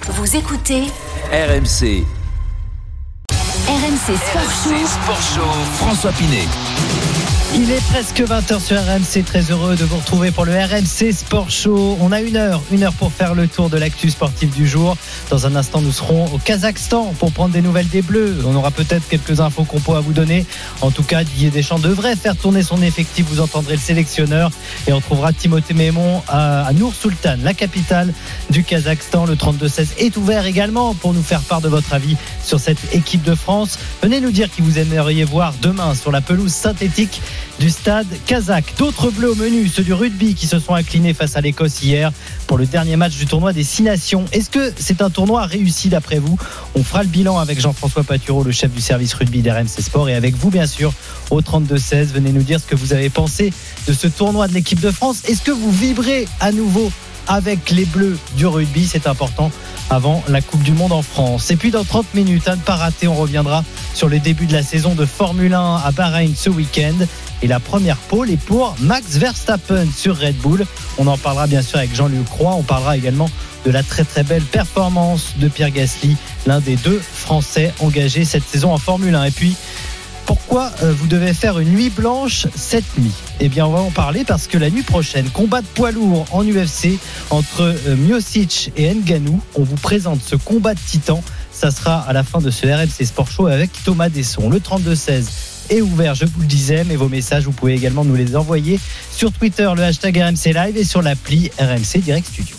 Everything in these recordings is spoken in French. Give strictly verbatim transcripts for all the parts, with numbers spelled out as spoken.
Vous écoutez R M C. R M C Sport Show. R M C Sport Show. François Pinet. Il est presque vingt heures sur R M C, très heureux de vous retrouver pour le R M C Sport Show. On a une heure, une heure pour faire le tour de l'actu sportive du jour. Dans un instant, nous serons au Kazakhstan pour prendre des nouvelles des Bleus. On aura peut-être quelques infos compos à vous donner. En tout cas, Didier Deschamps devrait faire tourner son effectif. Vous entendrez le sélectionneur. Et on trouvera Timothée Mémon à Nour-Sultan, la capitale du Kazakhstan. Le trente-deux seize est ouvert également pour nous faire part de votre avis sur cette équipe de France. Venez nous dire qui vous aimeriez voir demain sur la pelouse synthétique du stade kazakh. D'autres bleus au menu, ceux du rugby qui se sont inclinés face à l'Écosse hier pour le dernier match du tournoi des six nations. Est-ce que c'est un tournoi réussi d'après vous? On fera le bilan avec Jean-François Patureau, le chef du service rugby d'R M C Sport, et avec vous bien sûr au trente-deux seize. Venez nous dire ce que vous avez pensé de ce tournoi de l'équipe de France. Est-ce que vous vibrez à nouveau avec les bleus du rugby? C'est important avant la Coupe du Monde en France. Et puis dans trente minutes, à ne pas rater, on reviendra sur le début de la saison de Formule un à Bahreïn ce week-end. Et la première pole est pour Max Verstappen sur Red Bull. On en parlera bien sûr avec Jean-Luc Roy. On parlera également de la très très belle performance de Pierre Gasly, l'un des deux Français engagés cette saison en Formule un. Et puis, pourquoi vous devez faire une nuit blanche cette nuit? Eh bien, on va en parler parce que la nuit prochaine, combat de poids lourd en U F C entre Miocic et Ngannou. On vous présente ce combat de titans. Ça sera à la fin de ce R M C Sport Show avec Thomas Desson. Le trente-deux seize est ouvert, je vous le disais, mais vos messages, vous pouvez également nous les envoyer sur Twitter, le hashtag R M C Live, et sur l'appli R M C Direct Studio.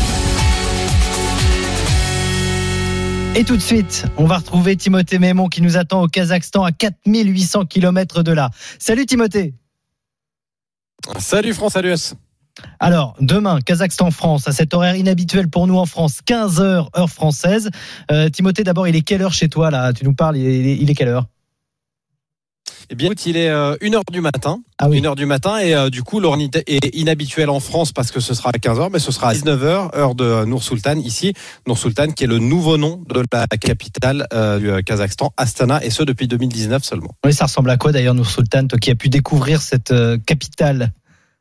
Et tout de suite, on va retrouver Timothée Mémon qui nous attend au Kazakhstan à quatre mille huit cents kilomètres de là. Salut Timothée. Salut France, salut S. Alors, demain, Kazakhstan-France, à cet horaire inhabituel pour nous en France, quinze heures, heure française. Euh, Timothée, d'abord, il est quelle heure chez toi là? Tu nous parles, il est, il est quelle heure? Eh bien, il est euh, une heure du matin. Ah oui. une heure du matin et euh, du coup, l'heure est inhabituelle en France parce que ce sera à quinze heures, mais ce sera à dix-neuf heures, heure de Nour-Sultan, ici. Nour-Sultan, qui est le nouveau nom de la capitale euh, du Kazakhstan, Astana, et ce depuis deux mille dix-neuf seulement. Oui, ça ressemble à quoi d'ailleurs, Nour-Sultan, toi qui as pu découvrir cette euh, capitale?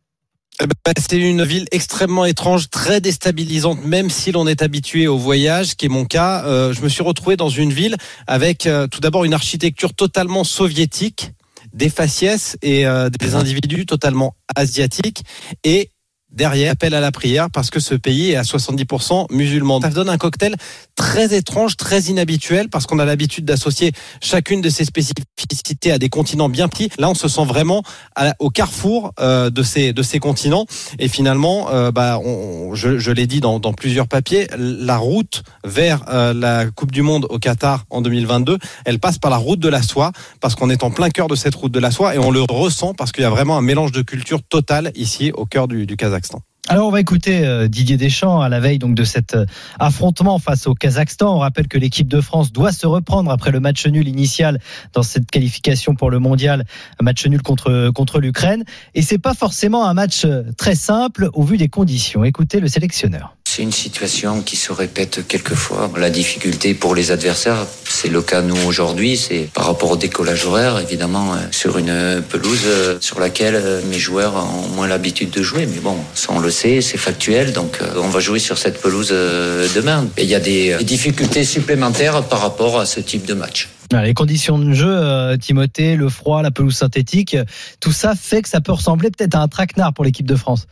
C'est une ville extrêmement étrange, très déstabilisante, même si l'on est habitué au voyage, ce qui est mon cas. Euh, je me suis retrouvé dans une ville avec euh, tout d'abord une architecture totalement soviétique, des faciès et euh, des individus totalement asiatiques, et derrière, appel à la prière parce que ce pays est à soixante-dix pour cent musulman. Ça donne un cocktail très étrange, très inhabituel, parce qu'on a l'habitude d'associer chacune de ces spécificités à des continents bien petits. Là, on se sent vraiment à, au carrefour euh, de ces de ces continents. Et finalement, euh, bah, on, je, je l'ai dit dans, dans plusieurs papiers, la route vers euh, la Coupe du Monde au Qatar en deux mille vingt-deux, elle passe par la route de la soie, parce qu'on est en plein cœur de cette route de la soie, et on le ressent parce qu'il y a vraiment un mélange de culture total ici au cœur du, du Kazakhstan. Alors on va écouter euh, Didier Deschamps à la veille donc de cet euh, affrontement face au Kazakhstan. On rappelle que l'équipe de France doit se reprendre après le match nul initial dans cette qualification pour le mondial, un match nul contre contre l'Ukraine, et c'est pas forcément un match très simple au vu des conditions. Écoutez le sélectionneur. C'est une situation qui se répète quelquefois. La difficulté pour les adversaires, c'est le cas nous aujourd'hui, c'est par rapport au décollage horaire, évidemment, sur une pelouse sur laquelle mes joueurs ont moins l'habitude de jouer. Mais bon, ça on le sait, c'est factuel, donc on va jouer sur cette pelouse demain. Et il y a des difficultés supplémentaires par rapport à ce type de match. Les conditions de jeu, euh, Timothée, le froid, la pelouse synthétique, tout ça fait que ça peut ressembler peut-être à un traquenard pour l'équipe de France.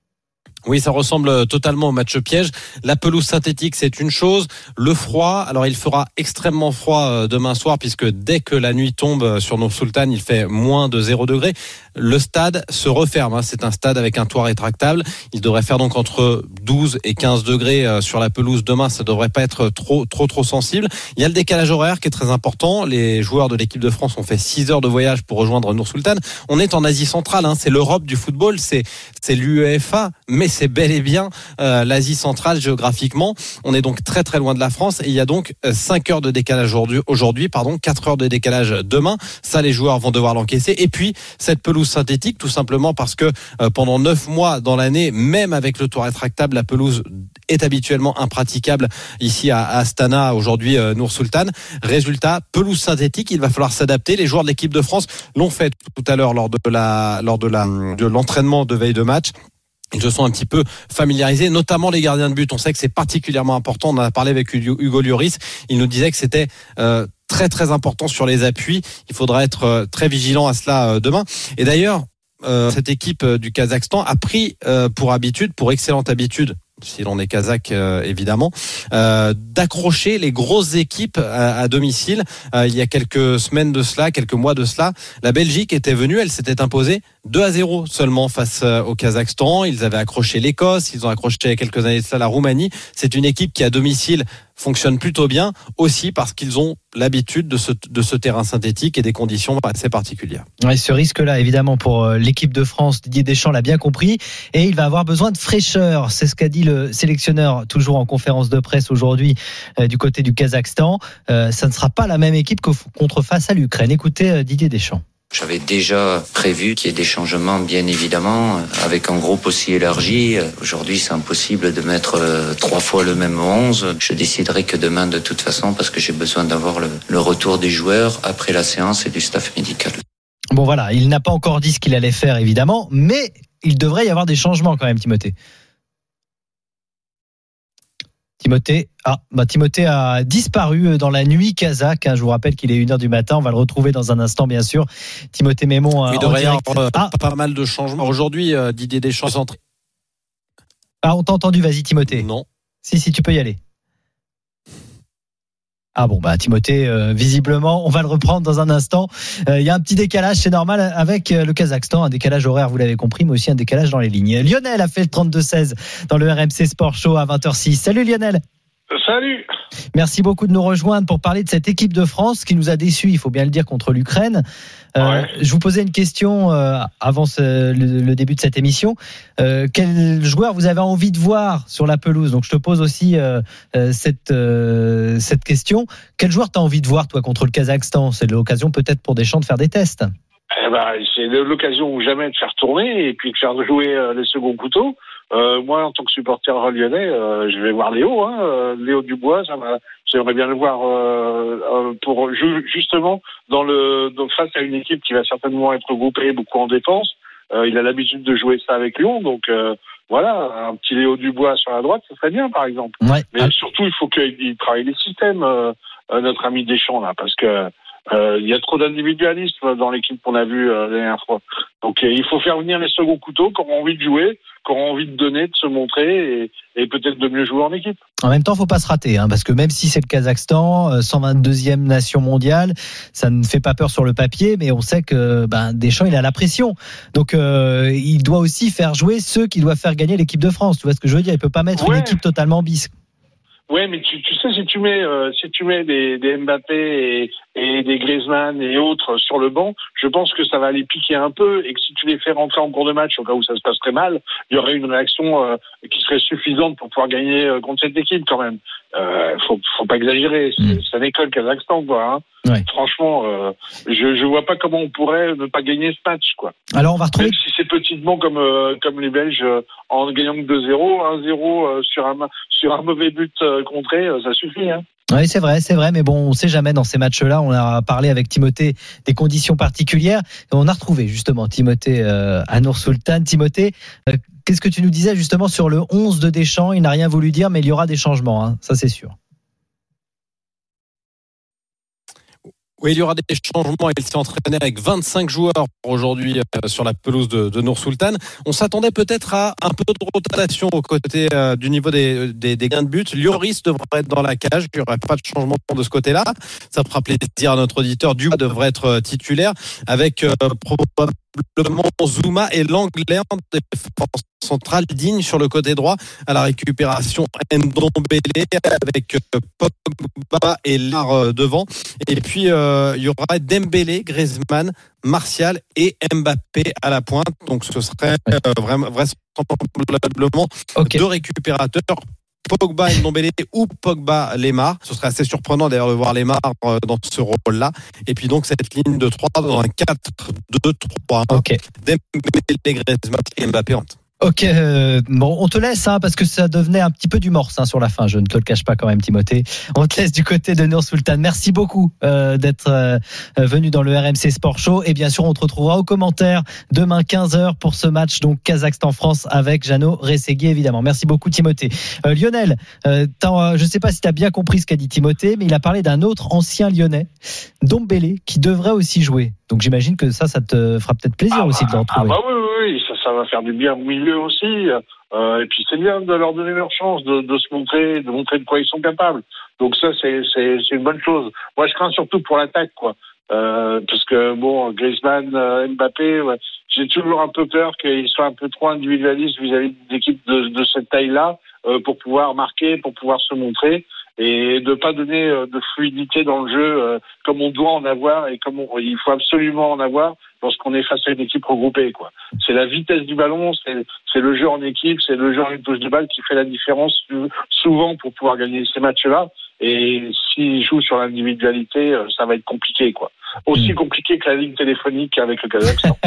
Oui, ça ressemble totalement au match piège. La pelouse synthétique, c'est une chose. Le froid, alors il fera extrêmement froid demain soir, puisque dès que la nuit tombe sur Nour-Sultan, il fait moins de zéro degré. Le stade se referme. C'est un stade avec un toit rétractable. Il devrait faire donc entre douze et quinze degrés sur la pelouse demain. Ça devrait pas être trop, trop, trop sensible. Il y a le décalage horaire qui est très important. Les joueurs de l'équipe de France ont fait six heures de voyage pour rejoindre Nour-Sultan. On est en Asie centrale, hein. C'est l'Europe du football. C'est, c'est l'UEFA, mais c'est bel et bien euh, l'Asie centrale géographiquement. On est donc très très loin de la France, et il y a donc cinq heures de décalage aujourd'hui, aujourd'hui pardon, quatre heures de décalage demain. Ça, les joueurs vont devoir l'encaisser. Et puis cette pelouse synthétique, tout simplement parce que euh, pendant neuf mois dans l'année, même avec le toit rétractable, la pelouse est habituellement impraticable ici à Astana, aujourd'hui euh, Nour-Sultan. Résultat, pelouse synthétique, il va falloir s'adapter. Les joueurs de l'équipe de France l'ont fait tout à l'heure lors de la lors de la de l'entraînement de veille de match. ils se sont un petit peu familiarisés, notamment les gardiens de but. On sait que c'est particulièrement important. On en a parlé avec Hugo Lloris. Il nous disait que c'était euh, très très important sur les appuis. Il faudra être euh, très vigilant à cela euh, demain. Et d'ailleurs, euh, cette équipe euh, du Kazakhstan a pris euh, pour habitude, pour excellente habitude, si l'on est kazakh euh, évidemment, euh, d'accrocher les grosses équipes à, à domicile. Euh, il y a quelques semaines de cela, quelques mois de cela, la Belgique était venue, elle s'était imposée deux à zéro seulement face au Kazakhstan. Ils avaient accroché l'Écosse, ils ont accroché il y a quelques années de cela la Roumanie. C'est une équipe qui à domicile fonctionne plutôt bien, aussi parce qu'ils ont l'habitude de ce, de ce terrain synthétique et des conditions assez particulières. Ouais, ce risque-là, évidemment, pour l'équipe de France, Didier Deschamps l'a bien compris, et il va avoir besoin de fraîcheur. C'est ce qu'a dit le sélectionneur, toujours en conférence de presse aujourd'hui, euh, du côté du Kazakhstan. Euh, ça ne sera pas la même équipe que contre face à l'Ukraine. Écoutez euh, Didier Deschamps. J'avais déjà prévu qu'il y ait des changements, bien évidemment, avec un groupe aussi élargi. Aujourd'hui, c'est impossible de mettre trois fois le même onze. Je déciderai que demain, de toute façon, parce que j'ai besoin d'avoir le, le retour des joueurs après la séance et du staff médical. Bon voilà, il n'a pas encore dit ce qu'il allait faire, évidemment, mais il devrait y avoir des changements quand même, Timothée. Timothée, ah, bah Timothée a disparu dans la nuit kazakh. Je vous rappelle qu'il est une heure du matin. On va le retrouver dans un instant, bien sûr. Timothée Mémon. Il devrait y avoir ah. pas mal de changements. Aujourd'hui, euh, Didier Deschamps est entré. Ah, on t'a entendu, vas-y, Timothée. Non. Si, si, tu peux y aller. Ah bon, bah Timothée, euh, visiblement, on va le reprendre dans un instant. Il euh, y a un petit décalage, c'est normal, avec le Kazakhstan, un décalage horaire, vous l'avez compris, mais aussi un décalage dans les lignes. Lionel a fait le trente-deux seize dans le R M C Sport Show à vingt heures six. Salut Lionel. Salut. Merci beaucoup de nous rejoindre pour parler de cette équipe de France qui nous a déçus, il faut bien le dire, contre l'Ukraine. Euh, ouais. Je vous posais une question euh, avant ce, le, le début de cette émission. Euh, quel joueur vous avez envie de voir sur la pelouse ? Donc je te pose aussi euh, euh, cette, euh, cette question. Quel joueur t'as envie de voir, toi, contre le Kazakhstan ? C'est l'occasion peut-être pour Deschamps de faire des tests. Eh ben, c'est l'occasion ou jamais de faire tourner et puis de faire jouer euh, les seconds couteaux. Euh, moi, en tant que supporter lyonnais, euh, je vais voir Léo, hein, euh, Léo Dubois. Ça m'a, j'aimerais bien le voir euh, euh, pour justement dans le donc face à une équipe qui va certainement être groupée beaucoup en défense. Euh, il a l'habitude de jouer ça avec Lyon, donc euh, voilà, un petit Léo Dubois sur la droite, ça serait bien, par exemple. Ouais. Mais ah. surtout, il faut qu'il travaille les systèmes, euh, notre ami Deschamps là, parce que euh, il y a trop d'individualisme dans l'équipe qu'on a vu euh, la dernière fois. Donc euh, il faut faire venir les seconds couteaux qui auront envie de jouer, qui auront envie de donner, de se montrer et, et peut-être de mieux jouer en équipe. En même temps, faut pas se rater, hein, parce que même si c'est le Kazakhstan, cent vingt-deuxième nation mondiale, ça ne fait pas peur sur le papier, mais on sait que ben, Deschamps, il a la pression. Donc euh, il doit aussi faire jouer ceux qui doivent faire gagner l'équipe de France. Tu vois ce que je veux dire ? Il peut pas mettre ouais. une équipe totalement bis. Ouais, mais tu, tu sais, si tu mets, euh, si tu mets des, des Mbappé et, et des Griezmann et autres sur le banc, je pense que ça va les piquer un peu et que si tu les fais rentrer en cours de match, au cas où ça se passe très mal, il y aurait une réaction euh, qui serait suffisante pour pouvoir gagner euh, contre cette équipe quand même. Euh, faut, faut pas exagérer, c'est, ça n'est que le Kazakhstan, quoi. Hein. Ouais. Franchement, euh, je, je vois pas comment on pourrait ne pas gagner ce match, quoi. Alors on va retrouver. Même si c'est petitement comme euh, comme les Belges euh, en gagnant deux zéro, un zéro euh, sur un sur un mauvais but euh, contré, euh, ça suffit, hein. Oui, c'est vrai, c'est vrai, mais bon, on sait jamais dans ces matchs-là. On a parlé avec Timothée des conditions particulières. Et on a retrouvé justement Timothée euh, à Nour-Sultan. Timothée, euh, qu'est-ce que tu nous disais justement sur le onze de Deschamps ? Il n'a rien voulu dire, mais il y aura des changements, hein, ça c'est sûr. Oui, il y aura des changements. Il s'est entraîné avec vingt-cinq joueurs aujourd'hui euh, sur la pelouse de, de Nour-Sultan. On s'attendait peut-être à un peu de rotation aux côtés euh, du niveau des, des, des gains de but. Lloris devrait être dans la cage. Il n'y aurait pas de changement de ce côté-là. Ça fera plaisir à notre auditeur. Dubois devrait être titulaire avec euh, probablement Zouma et Langlais en défense centrale, Digne sur le côté droit à la récupération, Ndombele avec Pogba et Lar devant, et puis euh, il y aura Dembélé, Griezmann, Martial et Mbappé à la pointe. Donc ce serait euh, vraiment vraisemblablement okay. deux récupérateurs, Pogba et Ndombele ou Pogba Lemar. Ce serait assez surprenant d'ailleurs de voir Lemar dans ce rôle-là. Et puis donc cette ligne de trois dans un quatre deux trois. Okay. Dembélé, Griezmann et Mbappé. Ok, euh, bon, on te laisse hein, parce que ça devenait un petit peu du morse hein, sur la fin. Je ne te le cache pas quand même, Timothée. On te laisse du côté de Nour Sultan. Merci beaucoup euh, d'être euh, venu dans le R M C Sport Show. Et bien sûr, on te retrouvera aux commentaires demain quinze heures pour ce match donc Kazakhstan-France avec Jeannot Rességui évidemment. Merci beaucoup, Timothée. Euh, Lionel, euh, je ne sais pas si tu as bien compris ce qu'a dit Timothée, mais il a parlé d'un autre ancien Lyonnais, Dombélé, qui devrait aussi jouer. Donc j'imagine que ça, ça te fera peut-être plaisir ah aussi bah, de le retrouver. Ah bah oui, oui, oui, ça, ça va faire du bien au milieu aussi. Euh, et puis c'est bien de leur donner leur chance de, de se montrer, de montrer de quoi ils sont capables. Donc ça, c'est, c'est, c'est une bonne chose. Moi, je crains surtout pour l'attaque, quoi. Euh, parce que bon, Griezmann, euh, Mbappé, ouais, j'ai toujours un peu peur qu'ils soient un peu trop individualistes vis-à-vis d'équipes de, de cette taille-là euh, pour pouvoir marquer, pour pouvoir se montrer. Et de pas donner de fluidité dans le jeu euh, comme on doit en avoir et comme on, il faut absolument en avoir lorsqu'on est face à une équipe regroupée, quoi. C'est la vitesse du ballon, c'est, c'est le jeu en équipe, c'est le jeu en une touche de balle qui fait la différence souvent pour pouvoir gagner ces matchs-là. Et s'ils jouent sur l'individualité, ça va être compliqué, quoi. Aussi compliqué que la ligne téléphonique avec le Kazakhstan.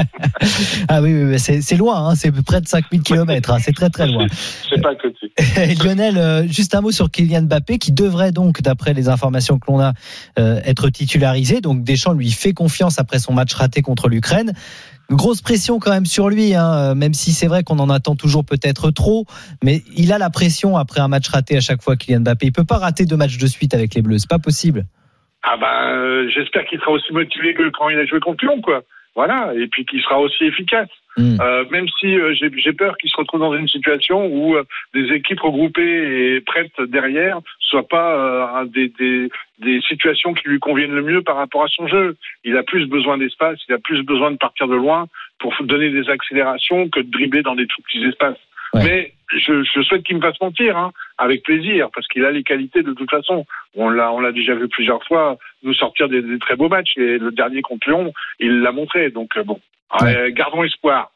Ah oui, oui, oui c'est, c'est loin, hein, c'est près de cinq mille kilomètres, hein, c'est très très loin. C'est, c'est pas à côté. Lionel, euh, juste un mot sur Kylian Mbappé qui devrait donc, d'après les informations que l'on a, euh, être titularisé. Donc Deschamps lui fait confiance après son match raté contre l'Ukraine. Grosse pression quand même sur lui, hein, même si c'est vrai qu'on en attend toujours peut-être trop, mais il a la pression après un match raté à chaque fois, Kylian Mbappé. Il peut pas rater deux matchs de suite avec les Bleus, c'est pas possible. Ah ben, euh, j'espère qu'il sera aussi motivé que quand il a joué contre Lyon, quoi. Voilà, et puis qu'il sera aussi efficace. Mmh. Euh, même si euh, j'ai, j'ai peur qu'il se retrouve dans une situation où euh, des équipes regroupées et prêtes derrière soient pas euh, des, des, des situations qui lui conviennent le mieux par rapport à son jeu. Il a plus besoin d'espace, il a plus besoin de partir de loin pour donner des accélérations que de dribbler dans des tout petits espaces. Ouais. Mais je, je souhaite qu'il me fasse mentir, hein, avec plaisir, parce qu'il a les qualités de toute façon. On l'a, on l'a déjà vu plusieurs fois nous sortir des, des très beaux matchs, et le dernier contre Lyon, il l'a montré. Donc bon, ouais. euh, gardons espoir.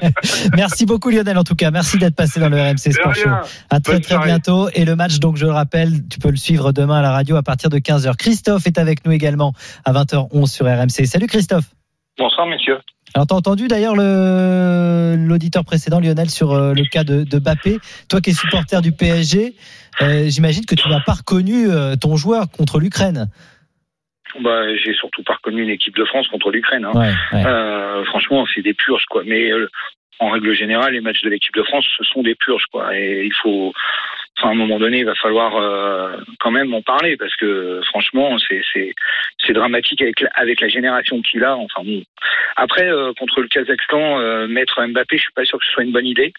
Merci beaucoup Lionel, en tout cas, merci d'être passé dans le R M C Sport Show. À très Bonne très soirée. Bientôt. Et le match, donc je le rappelle, tu peux le suivre demain à la radio à partir de quinze heures. Christophe est avec nous également à vingt heures onze sur R M C. Salut Christophe. Bonsoir messieurs. Alors, t'as entendu d'ailleurs le, l'auditeur précédent, Lionel, sur euh, le cas de, de Mbappé. Toi qui es supporter du P S G, euh, j'imagine que tu n'as pas reconnu euh, ton joueur contre l'Ukraine. Bah, j'ai surtout pas reconnu une équipe de France contre l'Ukraine. Hein. Ouais, ouais. Euh, franchement, c'est des purges, quoi. Mais euh, en règle générale, les matchs de l'équipe de France, ce sont des purges, quoi. Et il faut... Enfin, à un moment donné, il va falloir euh, quand même en parler parce que franchement, c'est c'est c'est dramatique avec la, avec la génération qu'il a. Enfin bon. Après, euh, contre le Kazakhstan, euh, mettre Mbappé, je suis pas sûr que ce soit une bonne idée.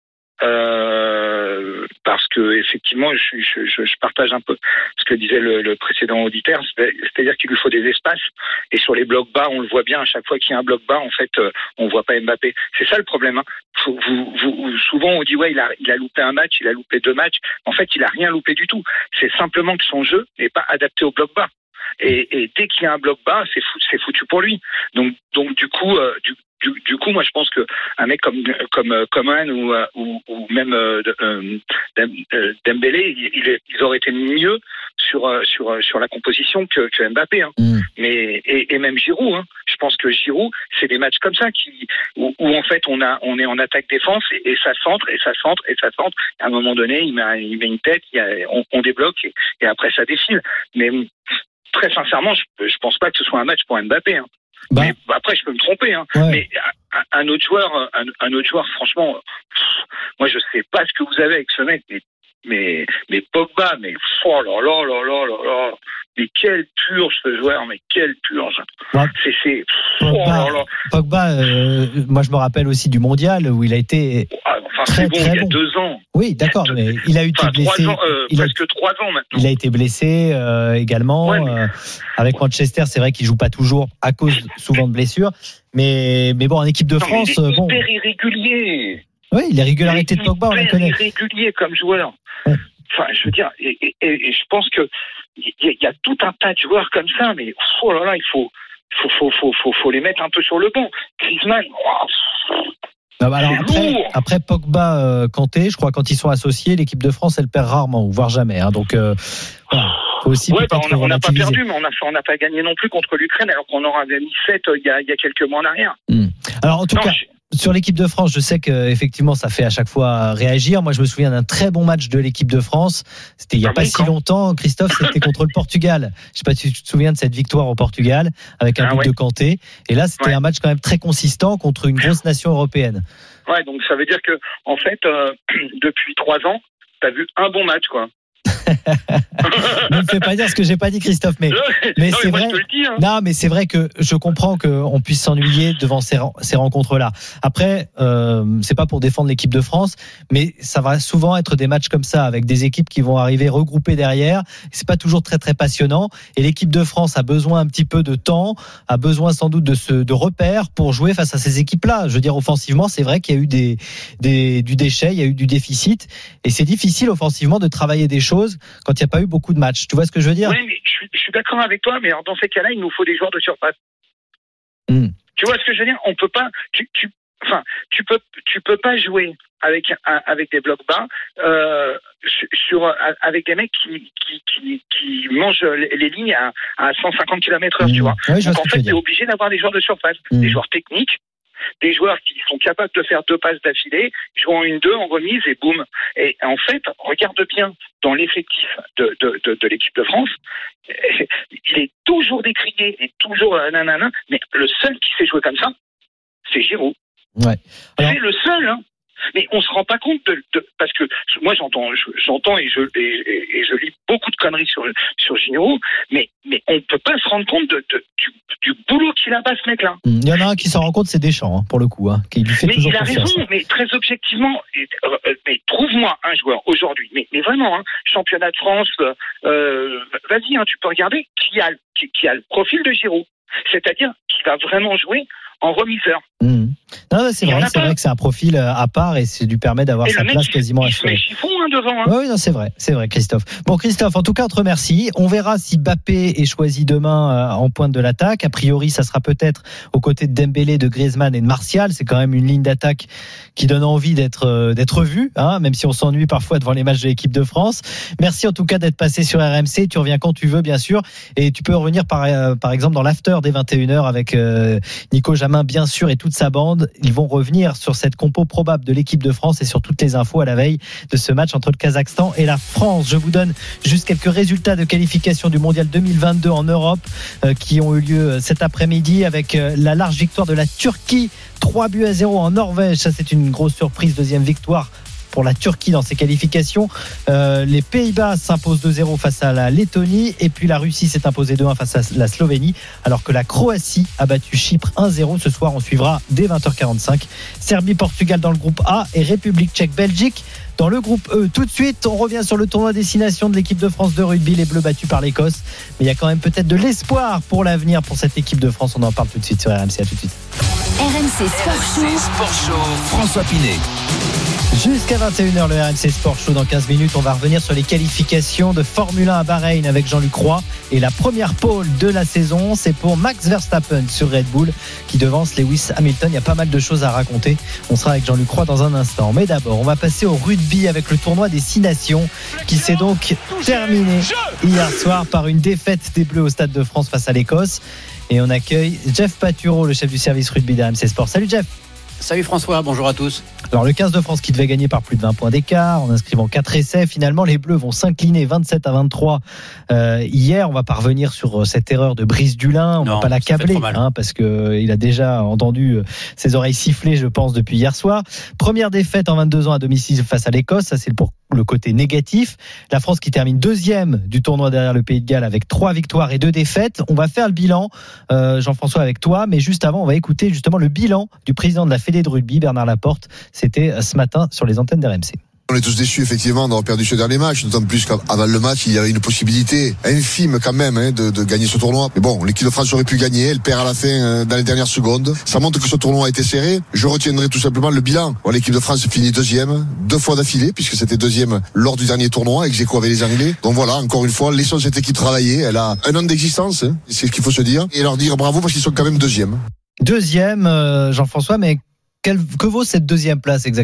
Euh, parce que effectivement, je, je, je, je partage un peu ce que disait le, le précédent auditeur, c'est-à-dire qu'il lui faut des espaces. Et sur les blocs bas, on le voit bien. À chaque fois qu'il y a un bloc bas, en fait, euh, on voit pas Mbappé. C'est ça le problème. Hein. Vous, vous, vous, souvent, on dit ouais, il a, il a loupé un match, il a loupé deux matchs. En fait, il a rien loupé du tout. C'est simplement que son jeu n'est pas adapté au bloc bas. Et, et dès qu'il y a un bloc bas, c'est foutu, c'est foutu pour lui. Donc, donc du coup, euh, du Du, du coup, moi, je pense que un mec comme comme Coman ou, ou ou même euh, euh, Dembélé, il, ils auraient été mieux sur sur sur la composition que, que Mbappé. Hein. Mm. Mais et, et même Giroud. Hein. Je pense que Giroud, c'est des matchs comme ça qui où, où en fait on a on est en attaque défense et, et ça centre et ça centre et ça centre. À un moment donné, il met il met une tête, il y a, on, on débloque et, et après ça défile. Mais très sincèrement, je je pense pas que ce soit un match pour Mbappé. Hein. Bah. Mais après, je peux me tromper, hein. Ouais. Mais un, un autre joueur, un, un autre joueur, franchement, pff, moi, je sais pas ce que vous avez avec ce mec, mais, mais, mais Pogba, mais, oh là là là là là là, mais quelle purge ce joueur, mais quelle purge. Ouais. C'est, c'est, pff, Pogba, oh là là. Pogba euh, moi, je me rappelle aussi du mondial où il a été. Ah, enfin, très, c'est bon, très il y a bon. deux ans. Oui, d'accord, il mais il a été enfin, blessé. Trois ans, euh, il presque a, trois ans maintenant. Il a été blessé euh, également. Ouais, mais... euh, avec Manchester, c'est vrai qu'il joue pas toujours à cause souvent de blessures. Mais, mais bon, en équipe de non, France, il est bon. hyper irrégulier. Oui, les régularités de Pogba, on les connaît. Il est irrégulier comme joueur. Ouais. Enfin, je veux dire, et, et, et je pense que il y, y a tout un tas de joueurs comme ça, mais oh là là, il faut, faut, faut, faut, faut, faut les mettre un peu sur le banc. Griezmann. Oh, non, bah alors après, après Pogba, euh, Kanté, je crois quand ils sont associés, l'équipe de France elle perd rarement ou voire jamais. Hein, donc euh, voilà, faut aussi ouais, bah, on n'a pas relativiser. perdu, mais on n'a on n'a pas gagné non plus contre l'Ukraine alors qu'on en avait mis sept euh, il y a il y a quelques mois en arrière. Mmh. Alors en tout non, cas. Je... sur l'équipe de France, je sais qu'effectivement, ça fait à chaque fois réagir. Moi, je me souviens d'un très bon match de l'équipe de France. C'était il n'y a ah pas bon, si quand longtemps, Christophe, c'était contre le Portugal. Je ne sais pas si tu te souviens de cette victoire au Portugal avec un ah, but ouais. de Kanté. Et là, c'était ouais. un match quand même très consistant contre une grosse nation européenne. Ouais, donc ça veut dire que, en fait, euh, depuis trois ans, tu as vu un bon match, quoi. Ne me fais pas dire ce que j'ai pas dit, Christophe, mais, mais non, c'est mais vrai. Dis, hein. Non, mais c'est vrai que je comprends qu'on puisse s'ennuyer devant ces, ces rencontres-là. Après, euh, c'est pas pour défendre l'équipe de France, mais ça va souvent être des matchs comme ça avec des équipes qui vont arriver regroupées derrière. C'est pas toujours très très passionnant. Et l'équipe de France a besoin un petit peu de temps, a besoin sans doute de ce de repères pour jouer face à ces équipes-là. Je veux dire, offensivement, c'est vrai qu'il y a eu des, des du déchet, il y a eu du déficit, et c'est difficile offensivement de travailler des choses quand il n'y a pas eu beaucoup de matchs. Tu vois ce que je veux dire ? Oui, mais je suis, je suis d'accord avec toi, mais dans ces cas-là, il nous faut des joueurs de surface. Mm. Tu vois ce que je veux dire ? On peut pas, tu, tu, enfin, tu peux, tu peux pas jouer avec avec des blocs bas euh, sur avec des mecs qui qui qui, qui mangent les, les lignes à, à cent cinquante kilomètres heure, mmh. tu vois. Oui, donc en fait, tu es obligé d'avoir des joueurs de surface, mmh. des joueurs techniques, des joueurs qui sont capables de faire deux passes d'affilée, jouent en une deux en remise et boum. Et en fait, regarde bien dans l'effectif de de de, de l'équipe de France, il est toujours décrié, il est toujours nanana, mais le seul qui sait jouer comme ça, c'est Giroud. Ouais. Alors... C'est le seul, hein. Mais on se rend pas compte de, de parce que moi j'entends j'entends et je et, et je lis beaucoup de conneries sur sur Giroud, mais mais on peut pas se rendre compte de, de du, du boulot qu'il a pas ce mec-là. Il y en a un qui s'en rend compte, c'est Deschamps, hein, pour le coup, hein, qui lui fait mais toujours il a confiance. raison, mais très objectivement, euh, mais trouve-moi un joueur aujourd'hui, mais mais vraiment, hein, championnat de France, euh, vas-y, hein, tu peux regarder qui a qui, qui a le profil de Giroud, c'est-à-dire qui va vraiment jouer en remiseur. Mmh. Non, c'est vrai, c'est pas. vrai que c'est un profil à part et ça lui permet d'avoir et sa place il, quasiment assurée. Il chiffon hein, devant. Hein. Oui, non, c'est vrai, c'est vrai, Christophe. Bon, Christophe, en tout cas, on te remercie. On verra si Mbappé est choisi demain en pointe de l'attaque. A priori, ça sera peut-être aux côtés de Dembélé, de Griezmann et de Martial. C'est quand même une ligne d'attaque qui donne envie d'être d'être vue, hein, même si on s'ennuie parfois devant les matchs de l'équipe de France. Merci en tout cas d'être passé sur R M C. Tu reviens quand tu veux, bien sûr, et tu peux revenir par euh, par exemple dans l'after des vingt et une heures avec euh, Nico Jamin, bien sûr, et toute sa bande. Ils vont revenir sur cette compo probable de l'équipe de France et sur toutes les infos à la veille de ce match entre le Kazakhstan et la France. Je vous donne juste quelques résultats de qualification du Mondial deux mille vingt-deux en Europe euh, qui ont eu lieu cet après-midi avec euh, la large victoire de la Turquie, trois buts à zéro en Norvège. Ça, c'est une grosse surprise. Deuxième victoire pour la Turquie dans ses qualifications. Euh, les Pays-Bas s'imposent deux zéro face à la Lettonie et puis la Russie s'est imposée deux un face à la Slovénie, alors que la Croatie a battu Chypre un zéro. Ce soir, on suivra dès vingt heures quarante-cinq Serbie-Portugal dans le groupe A et République tchèque-Belgique dans le groupe E. Tout de suite, on revient sur le tournoi destination de l'équipe de France de rugby, les Bleus battus par l'Écosse. Mais il y a quand même peut-être de l'espoir pour l'avenir pour cette équipe de France. On en parle tout de suite sur R M C. À tout de suite. R M C Sport Show. Sport Show, François Pinet. Jusqu'à vingt et une heures, le R M C Sport Show. Dans quinze minutes, on va revenir sur les qualifications de Formule un à Bahreïn avec Jean-Luc Roy. Et la première pole de la saison, c'est pour Max Verstappen sur Red Bull qui devance Lewis Hamilton. Il y a pas mal de choses à raconter. On sera avec Jean-Luc Roy dans un instant. Mais d'abord, on va passer au rugby avec le tournoi des Six Nations qui s'est donc terminé hier soir par une défaite des Bleus au Stade de France face à l'Écosse. Et on accueille Jeff Paturo, le chef du service rugby d'R M C Sport. Salut Jeff. Salut François, bonjour à tous. Alors le quinze de France qui devait gagner par plus de vingt points d'écart en inscrivant quatre essais, finalement les Bleus vont s'incliner vingt-sept à vingt-trois euh, hier. On va pas revenir sur cette erreur de Brice Dulin, on ne va pas l'accabler hein, parce qu'il a déjà entendu ses oreilles siffler, je pense, depuis hier soir. Première défaite en vingt-deux ans à domicile face à l'Écosse, ça c'est pour le côté négatif. La France qui termine deuxième du tournoi derrière le Pays de Galles avec trois victoires et deux défaites. On va faire le bilan, euh, Jean-François, avec toi, mais juste avant on va écouter justement le bilan du président de la Fédé de rugby, Bernard Laporte. C'était ce matin sur les antennes d'R M C. On est tous déçus effectivement d'avoir perdu ce dernier match, d'autant plus qu'avant le match il y avait une possibilité infime quand même hein, de, de gagner ce tournoi. Mais bon, l'équipe de France aurait pu gagner, elle perd à la fin euh, dans les dernières secondes. Ça montre que ce tournoi a été serré. Je retiendrai tout simplement le bilan. Bon, l'équipe de France finit deuxième, deux fois d'affilée puisque c'était deuxième lors du dernier tournoi ex aequo avec les Anglais. Donc voilà, encore une fois, laissons cette équipe travailler. Elle a un an d'existence, hein, c'est ce qu'il faut se dire, et leur dire bravo parce qu'ils sont quand même deuxième. Deuxième, euh, Jean-François, mais quel, que vaut cette deuxième place exactement ?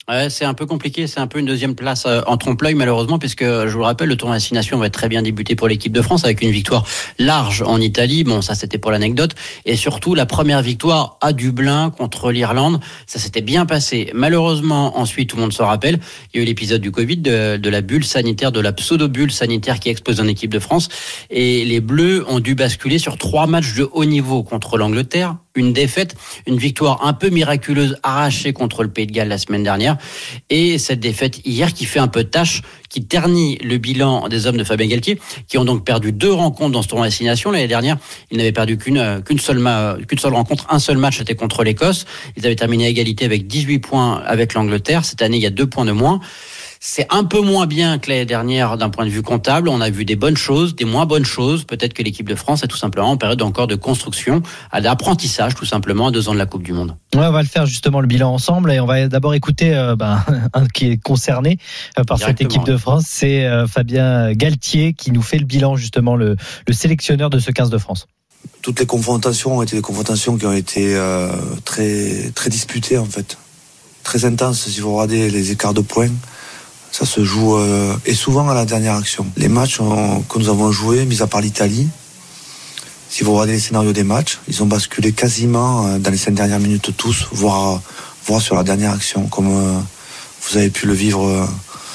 Ouais, c'est un peu compliqué, c'est un peu une deuxième place en trompe-l'œil malheureusement, puisque je vous le rappelle, le tournoi Destination va être très bien débuté pour l'équipe de France avec une victoire large en Italie. Bon, ça c'était pour l'anecdote, et surtout la première victoire à Dublin contre l'Irlande, ça s'était bien passé. Malheureusement, ensuite tout le monde se rappelle, il y a eu l'épisode du Covid, de, de la bulle sanitaire, de la pseudo-bulle sanitaire qui explose en équipe de France, et les Bleus ont dû basculer sur trois matchs de haut niveau contre l'Angleterre, une défaite, une victoire un peu miraculeuse arrachée contre le Pays de Galles la semaine dernière, et cette défaite hier qui fait un peu tâche, qui ternit le bilan des hommes de Fabien Galtier, qui ont donc perdu deux rencontres dans ce tournoi Destination. L'année dernière, ils n'avaient perdu qu'une, qu'une, seule, qu'une seule rencontre, un seul match, c'était contre l'Écosse. Ils avaient terminé à égalité avec dix-huit points avec l'Angleterre. Cette année, il y a deux points de moins. C'est un peu moins bien que l'année dernière d'un point de vue comptable. On a vu des bonnes choses, des moins bonnes choses. Peut-être que l'équipe de France est tout simplement en période encore de construction, d'apprentissage tout simplement à deux ans de la Coupe du Monde. Ouais, on va le faire justement le bilan ensemble, et on va d'abord écouter euh, ben, un qui est concerné euh, par cette équipe de France. C'est euh, Fabien Galtier qui nous fait le bilan, justement le, le sélectionneur de ce quinze de France. Toutes les confrontations ont été des confrontations qui ont été euh, très, très disputées en fait. Très intenses si vous regardez les écarts de points. Ça se joue euh, et souvent à la dernière action. Les matchs ont, que nous avons joués, mis à part l'Italie, si vous regardez les scénarios des matchs, ils ont basculé quasiment euh, dans les cinq dernières minutes tous, voire, voire sur la dernière action, comme euh, vous avez pu le vivre euh,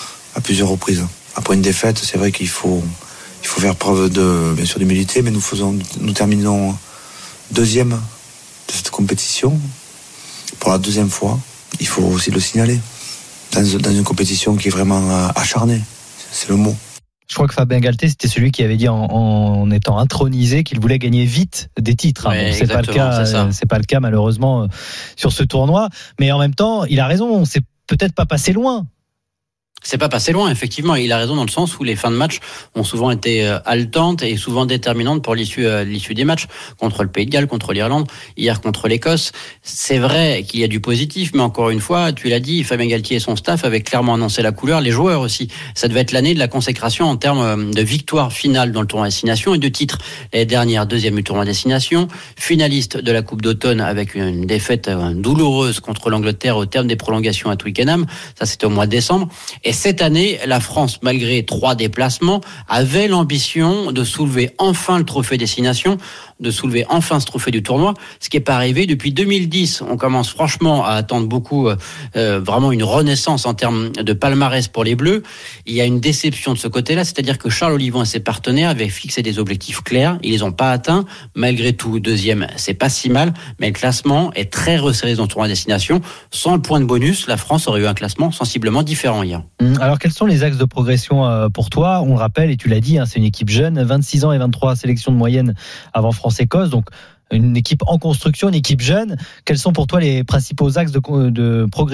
à plusieurs reprises. Après une défaite, c'est vrai qu'il faut, il faut faire preuve de, bien sûr, d'humilité, mais nous faisons, nous terminons deuxième de cette compétition pour la deuxième fois. Il faut aussi le signaler. Dans, dans une compétition qui est vraiment euh, acharnée, c'est le mot. Je crois que Fabien Galtier, c'était celui qui avait dit en, en étant intronisé qu'il voulait gagner vite des titres. Hein. Ouais, bon, c'est pas le cas, c'est, c'est pas le cas malheureusement sur ce tournoi. Mais en même temps, il a raison. C'est peut-être pas passé loin. C'est pas passé loin, effectivement. Il a raison dans le sens où les fins de match ont souvent été haletantes et souvent déterminantes pour l'issue, l'issue des matchs. Contre le Pays de Galles, contre l'Irlande, hier contre l'Écosse. C'est vrai qu'il y a du positif, mais encore une fois, tu l'as dit, Fabien Galtier et son staff avaient clairement annoncé la couleur, les joueurs aussi. Ça devait être l'année de la consécration en termes de victoire finale dans le tournoi Destination et de titres. L'année dernière, deuxième du tournoi Destination, finaliste de la Coupe d'automne avec une défaite douloureuse contre l'Angleterre au terme des prolongations à Twickenham. Ça, c'était au mois de décembre. Et cette année, la France, malgré trois déplacements, avait l'ambition de soulever enfin le trophée Destination, de soulever enfin ce trophée du tournoi, ce qui n'est pas arrivé depuis deux mille dix. On commence franchement à attendre beaucoup, euh, vraiment une renaissance en termes de palmarès pour les Bleus. Il y a une déception de ce côté-là, c'est-à-dire que Charles Olivon et ses partenaires avaient fixé des objectifs clairs, ils les ont pas atteints. Malgré tout, deuxième, c'est pas si mal, mais le classement est très resserré dans le tournoi Destination. Sans le point de bonus, la France aurait eu un classement sensiblement différent hier. Alors, quels sont les axes de progression pour toi ? On le rappelle, et tu l'as dit, hein, c'est une équipe jeune, vingt-six ans et vingt-trois sélections de moyenne avant France-Écosse, donc une équipe en construction, une équipe jeune. Quels sont pour toi les principaux axes de, de progression ?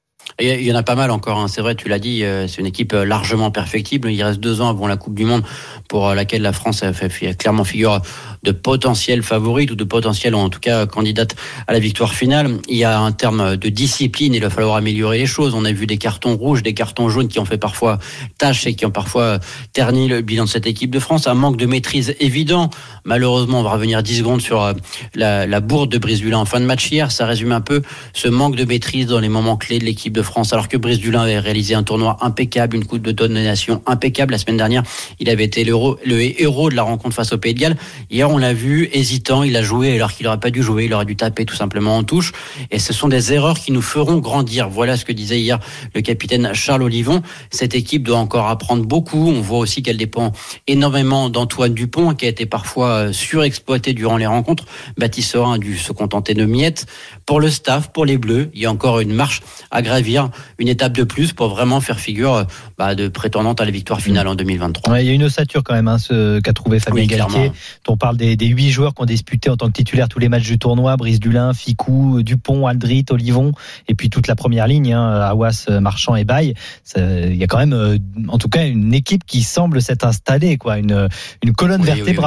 Il y en a pas mal encore, hein. C'est vrai, tu l'as dit, c'est une équipe largement perfectible. Il reste deux ans avant la Coupe du Monde pour laquelle la France a fait clairement figure de potentiel favorite ou de potentiel, ou en tout cas candidate à la victoire finale. Il y a un terme de discipline, il va falloir améliorer les choses. On a vu des cartons rouges, des cartons jaunes qui ont fait parfois tâche et qui ont parfois terni le bilan de cette équipe de France. Un manque de maîtrise évident. Malheureusement, on va revenir dix secondes sur la, la bourde de Brice Dulin en fin de match hier. Ça résume un peu ce manque de maîtrise dans les moments clés de l'équipe de France, alors que Brice Dulin avait réalisé un tournoi impeccable, une Coupe d'automne des Nations impeccable. La semaine dernière, il avait été le héros, le héros de la rencontre face au Pays de Galles. Hier, on l'a vu hésitant, il a joué alors qu'il n'aurait pas dû jouer, il aurait dû taper tout simplement en touche. Et ce sont des erreurs qui nous feront grandir. Voilà ce que disait hier le capitaine Charles Olivon. Cette équipe doit encore apprendre beaucoup. On voit aussi qu'elle dépend énormément d'Antoine Dupont, qui a été parfois surexploité durant les rencontres. Baptiste Serin a dû se contenter de miettes. Pour le staff, pour les Bleus, il y a encore une marche à gravir, une étape de plus pour vraiment faire figure bah, de prétendante à la victoire finale mmh. en deux mille vingt-trois. Ouais, il y a une ossature quand même, hein, ce qu'a trouvé Fabien oui, Galtier. On parle des, des huit joueurs qui ont disputé en tant que titulaire tous les matchs du tournoi: Brice Dulin, Ficou, Dupont, Aldrit, Olivon, et puis toute la première ligne, hein, Aouas, Marchand et Baye. Il y a quand même, euh, en tout cas, une équipe qui semble s'être installée, quoi, une, une colonne oui, vertébrale. Oui, oui.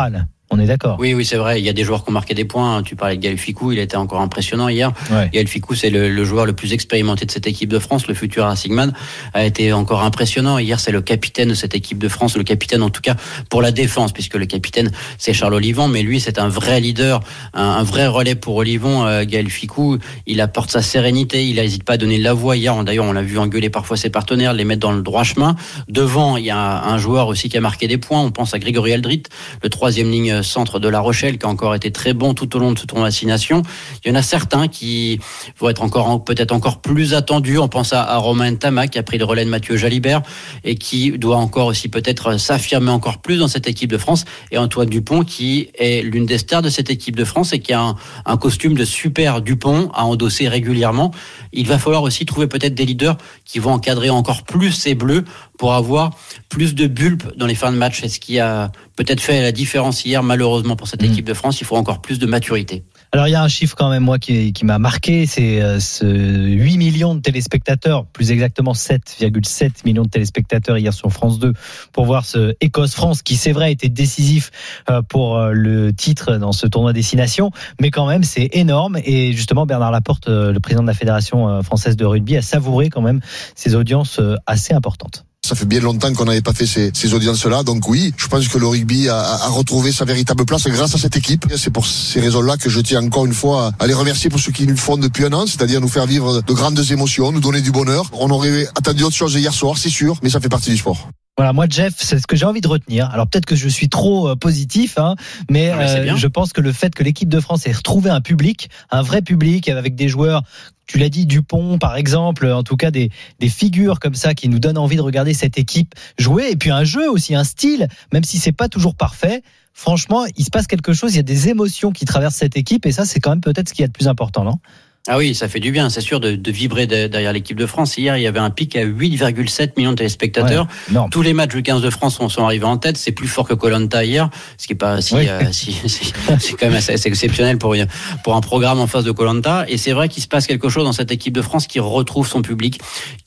On est d'accord. Oui, oui, c'est vrai. Il y a des joueurs qui ont marqué des points. Tu parlais de Gaël Fickou, il était encore impressionnant hier. Ouais. Gaël Fickou, c'est le, le joueur le plus expérimenté de cette équipe de France. Le futur Racing Man a été encore impressionnant. Hier, c'est le capitaine de cette équipe de France, le capitaine en tout cas pour la défense, puisque le capitaine c'est Charles Olivon, mais lui c'est un vrai leader, un, un vrai relais pour Olivon. Euh, Gaël Fickou, il apporte sa sérénité, il n'hésite pas à donner de la voix. Hier, on, d'ailleurs, on l'a vu engueuler parfois ses partenaires, les mettre dans le droit chemin. Devant, il y a un, un joueur aussi qui a marqué des points. On pense à Grégory Aldrit, le troisième ligne centre de La Rochelle, qui a encore été très bon tout au long de ce tournoi Destination. Il y en a certains qui vont être encore peut-être encore plus attendus. On pense à, à Romain Ntamak qui a pris le relais de Mathieu Jalibert et qui doit encore aussi peut-être s'affirmer encore plus dans cette équipe de France. Et Antoine Dupont qui est l'une des stars de cette équipe de France et qui a un, un costume de super Dupont à endosser régulièrement. Il va falloir aussi trouver peut-être des leaders qui vont encadrer encore plus ces Bleus pour avoir plus de bulbes dans les fins de match. C'est ce qui a peut-être fait la différence hier, malheureusement pour cette mmh. équipe de France. Il faut encore plus de maturité. Alors il y a un chiffre quand même moi qui, qui m'a marqué, c'est euh, ce huit millions de téléspectateurs, plus exactement sept virgule sept millions de téléspectateurs hier sur France deux pour voir ce Écosse-France qui c'est vrai était décisif euh, pour euh, le titre dans ce tournoi Destination, mais quand même c'est énorme et justement Bernard Laporte, euh, le président de la Fédération euh, française de rugby, a savouré quand même ces audiences euh, assez importantes. Ça fait bien longtemps qu'on n'avait pas fait ces, ces audiences-là. Donc oui, je pense que le rugby a, a retrouvé sa véritable place grâce à cette équipe. C'est pour ces raisons-là que je tiens encore une fois à les remercier pour ce qu'ils nous font depuis un an, c'est-à-dire nous faire vivre de grandes émotions, nous donner du bonheur. On aurait attendu autre chose hier soir, c'est sûr, mais ça fait partie du sport. Voilà, moi Jeff, c'est ce que j'ai envie de retenir. Alors peut-être que je suis trop euh, positif, hein, mais, mais euh, je pense que le fait que l'équipe de France ait retrouvé un public, un vrai public avec des joueurs, tu l'as dit, Dupont par exemple, en tout cas des, des figures comme ça qui nous donnent envie de regarder cette équipe jouer, et puis un jeu aussi, un style, même si c'est pas toujours parfait. Franchement, il se passe quelque chose, il y a des émotions qui traversent cette équipe, et ça c'est quand même peut-être ce qu'il y a de plus important, non ? Ah oui, ça fait du bien, c'est sûr, de, de vibrer de, derrière l'équipe de France. Hier, il y avait un pic à huit virgule sept millions de téléspectateurs. Ouais, tous les matchs du quinze de France sont, sont arrivés en tête. C'est plus fort que Koh-Lanta hier, ce qui est pas si, oui. euh, si, si c'est quand même assez, assez exceptionnel pour une, pour un programme en face de Koh-Lanta. Et c'est vrai qu'il se passe quelque chose dans cette équipe de France qui retrouve son public,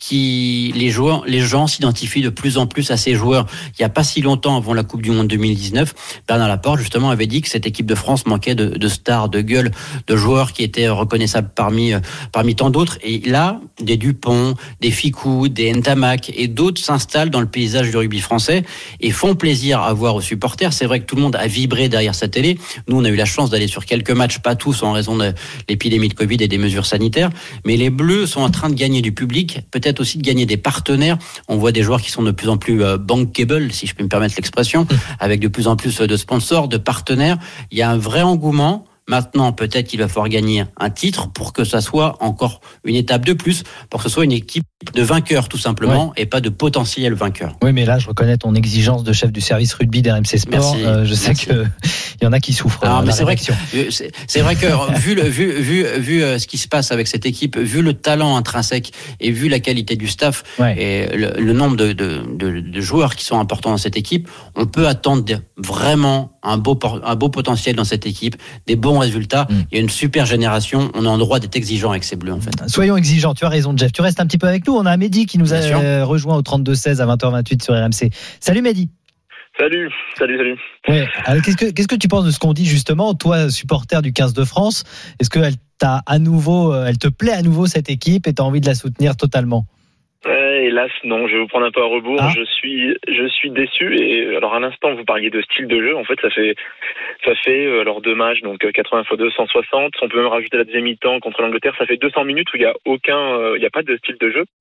qui les joueurs, les gens s'identifient de plus en plus à ces joueurs. Il y a pas si longtemps, avant la Coupe du Monde deux mille dix-neuf, Bernard Laporte justement avait dit que cette équipe de France manquait de, de stars, de gueules, de joueurs qui étaient reconnaissables par Parmi, parmi tant d'autres. Et là, des Dupont, des Fickou, des Ntamak et d'autres s'installent dans le paysage du rugby français et font plaisir à voir aux supporters. C'est vrai que tout le monde a vibré derrière sa télé. Nous, on a eu la chance d'aller sur quelques matchs, pas tous en raison de l'épidémie de Covid et des mesures sanitaires. Mais les Bleus sont en train de gagner du public, peut-être aussi de gagner des partenaires. On voit des joueurs qui sont de plus en plus euh, bankable, si je peux me permettre l'expression, avec de plus en plus de sponsors, de partenaires. Il y a un vrai engouement. Maintenant, peut-être qu'il va falloir gagner un titre pour que ça soit encore une étape de plus, pour que ce soit une équipe de vainqueurs, tout simplement, ouais. et pas de potentiels vainqueurs. Oui, mais là, je reconnais ton exigence de chef du service rugby d'R M C Sport. Merci, euh, je merci. sais qu'il y en a qui souffrent. Ah, euh, mais c'est vrai, que, c'est, c'est vrai que vu, le, vu, vu, vu euh, ce qui se passe avec cette équipe, vu le talent intrinsèque et vu la qualité du staff ouais. et le, le nombre de, de, de, de joueurs qui sont importants dans cette équipe, on peut attendre vraiment un beau, un beau potentiel dans cette équipe, des bons résultats. Mm. Il y a une super génération. On est en droit d'être exigeant avec ces Bleus, en fait. Soyons exigeants. Tu as raison, Jeff. Tu restes un petit peu avec nous. On a Mehdi qui nous a euh, rejoint au trente-deux seize à vingt heures vingt-huit sur R M C. Salut Mehdi. Salut, salut, salut. Ouais. Alors, qu'est-ce que, qu'est-ce que tu penses de ce qu'on dit justement, toi, supporter du quinze de France? Est-ce qu'elle t'a à nouveau, elle te plaît à nouveau cette équipe et t'as envie de la soutenir totalement? Euh, hélas, non. Je vais vous prendre un peu à rebours. Ah. Je suis, je suis déçu. Et alors, à l'instant, vous parliez de style de jeu. En fait, ça fait, ça fait alors deux matchs, donc quatre-vingts fois deux, cent soixante. On peut même rajouter la deuxième mi-temps contre l'Angleterre. Ça fait deux cents minutes où il y a aucun, euh, il y a pas de style de jeu.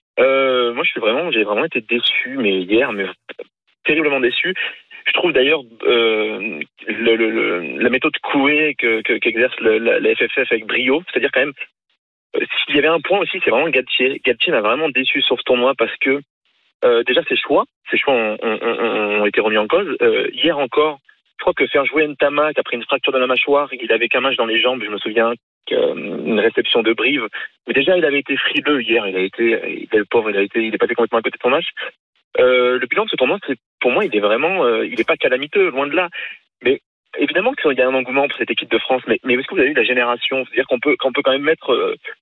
Euh, moi, je suis vraiment, j'ai vraiment été déçu, mais hier, mais terriblement déçu. Je trouve d'ailleurs euh, le, le, le, la méthode Coué que, que, qu'exerce le, la, la F F F avec brio, c'est-à-dire quand même. S'il y avait un point aussi, c'est vraiment Galtier. Galtier m'a vraiment déçu sur ce tournoi parce que euh, déjà ses choix, ses choix ont, ont, ont été remis en cause. Euh, hier encore, je crois que faire jouer Ntamak après une fracture de la mâchoire, il avait qu'un match dans les jambes. Je me souviens qu'une réception de Brive où déjà il avait été frileux hier. Il a été, il, le pauvre, il a été, il est passé complètement à côté de son match. Euh, le bilan de ce tournoi, c'est pour moi, il est vraiment, euh, il est pas calamiteux, loin de là. Mais évidemment qu'il y a un engouement pour cette équipe de France, mais, mais est-ce que vous avez vu la génération? C'est-à-dire qu'on peut, qu'on peut quand même mettre euh,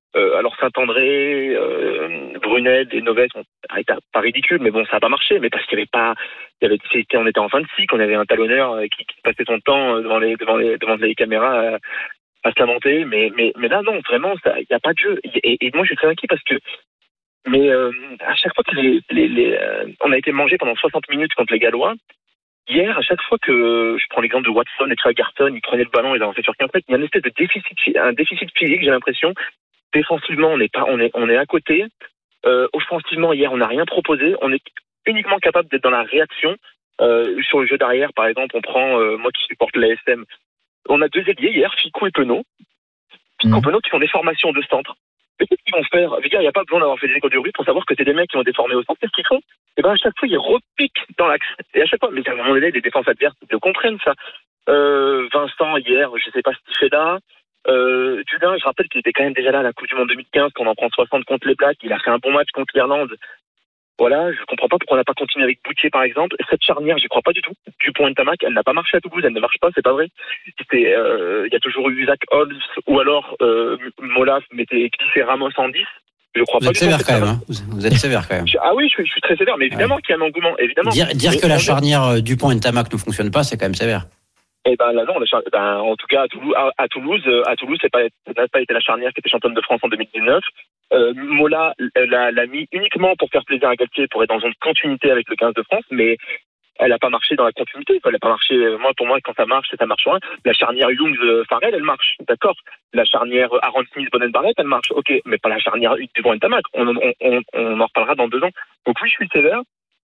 Euh, alors Saint-André, euh, Brunel et Novès, on été pas ridicule, mais bon, ça n'a pas marché, mais parce qu'il n'y avait pas, il y avait, c'était, on était en fin de cycle, on avait un talonneur qui, qui passait son temps devant les, devant les, devant les caméras à, à se lamenter, mais, mais, mais là non, vraiment, il n'y a pas de jeu. Et, et moi, je suis très inquiet parce que, mais euh, à chaque fois que les, les, les euh, on a été mangé pendant soixante minutes contre les Gallois. Hier, à chaque fois que je prends l'exemple de Watson et Tragarton, ils prenaient le ballon, ils avançaient sur quinze mètres, il y a une espèce de déficit, un déficit physique, j'ai l'impression. Défensivement, on est pas, on est, on est à côté. Euh, offensivement, hier, on n'a rien proposé. On est uniquement capable d'être dans la réaction. Euh, sur le jeu d'arrière, par exemple, on prend, euh, moi qui supporte l'A S M, on a deux ailiers hier, Ficou et Penaud. Ficou et Penaud qui font des formations de centre. Mais qu'est-ce qu'ils vont faire? Les gars, il n'y a pas besoin d'avoir fait des écoles de rue pour savoir que c'est des mecs qui ont été formés au centre. Qu'est-ce qu'ils font? Et ben, à chaque fois, ils repiquent dans l'axe. Et à chaque fois, mais à un moment donné, les défenses adverses le comprennent, ça. Euh, Vincent, hier, je sais pas ce qu'il fait là. Euh, Dudin, je rappelle qu'il était quand même déjà là à la Coupe du Monde deux mille quinze, qu'on en prend soixante contre les Blacks. Il a fait un bon match contre l'Irlande. Voilà, je comprends pas pourquoi on n'a pas continué avec Boutier, par exemple. Cette charnière, j'y crois pas du tout. Dupont et Tamac, elle n'a pas marché à Toulouse, elle ne marche pas, c'est pas vrai. C'était, euh, il y a toujours eu Zach Holmes, ou alors, euh, Molas mettait Cliffé Ramos en dix. Je crois vous pas êtes sévère quand même, hein. Vous êtes sévère quand même. Ah oui, je suis, je suis très sévère, mais évidemment ouais. qu'il y a un engouement, évidemment. Dire, dire que la charnière Dupont et Tamac ne fonctionne pas, c'est quand même sévère. Eh ben là non, la char... ben, en tout cas à Toulouse, à, à Toulouse, à Toulouse, c'est pas, ça n'a pas été la charnière qui était championne de France en deux mille dix-neuf. Euh, Mola l'a, l'a mis uniquement pour faire plaisir à Galtier, pour être dans une continuité avec le quinze de France, mais elle n'a pas marché dans la continuité. Elle n'a pas marché. Moi, pour moi, quand ça marche, ça marche rien. La charnière Youngs-Farrell, elle marche, d'accord. La charnière Aaron Smith-Bonen-Barrett, elle marche, ok, mais pas la charnière Dupont et Tamac. On, on, on, on en reparlera dans deux ans. Donc oui, je suis sévère.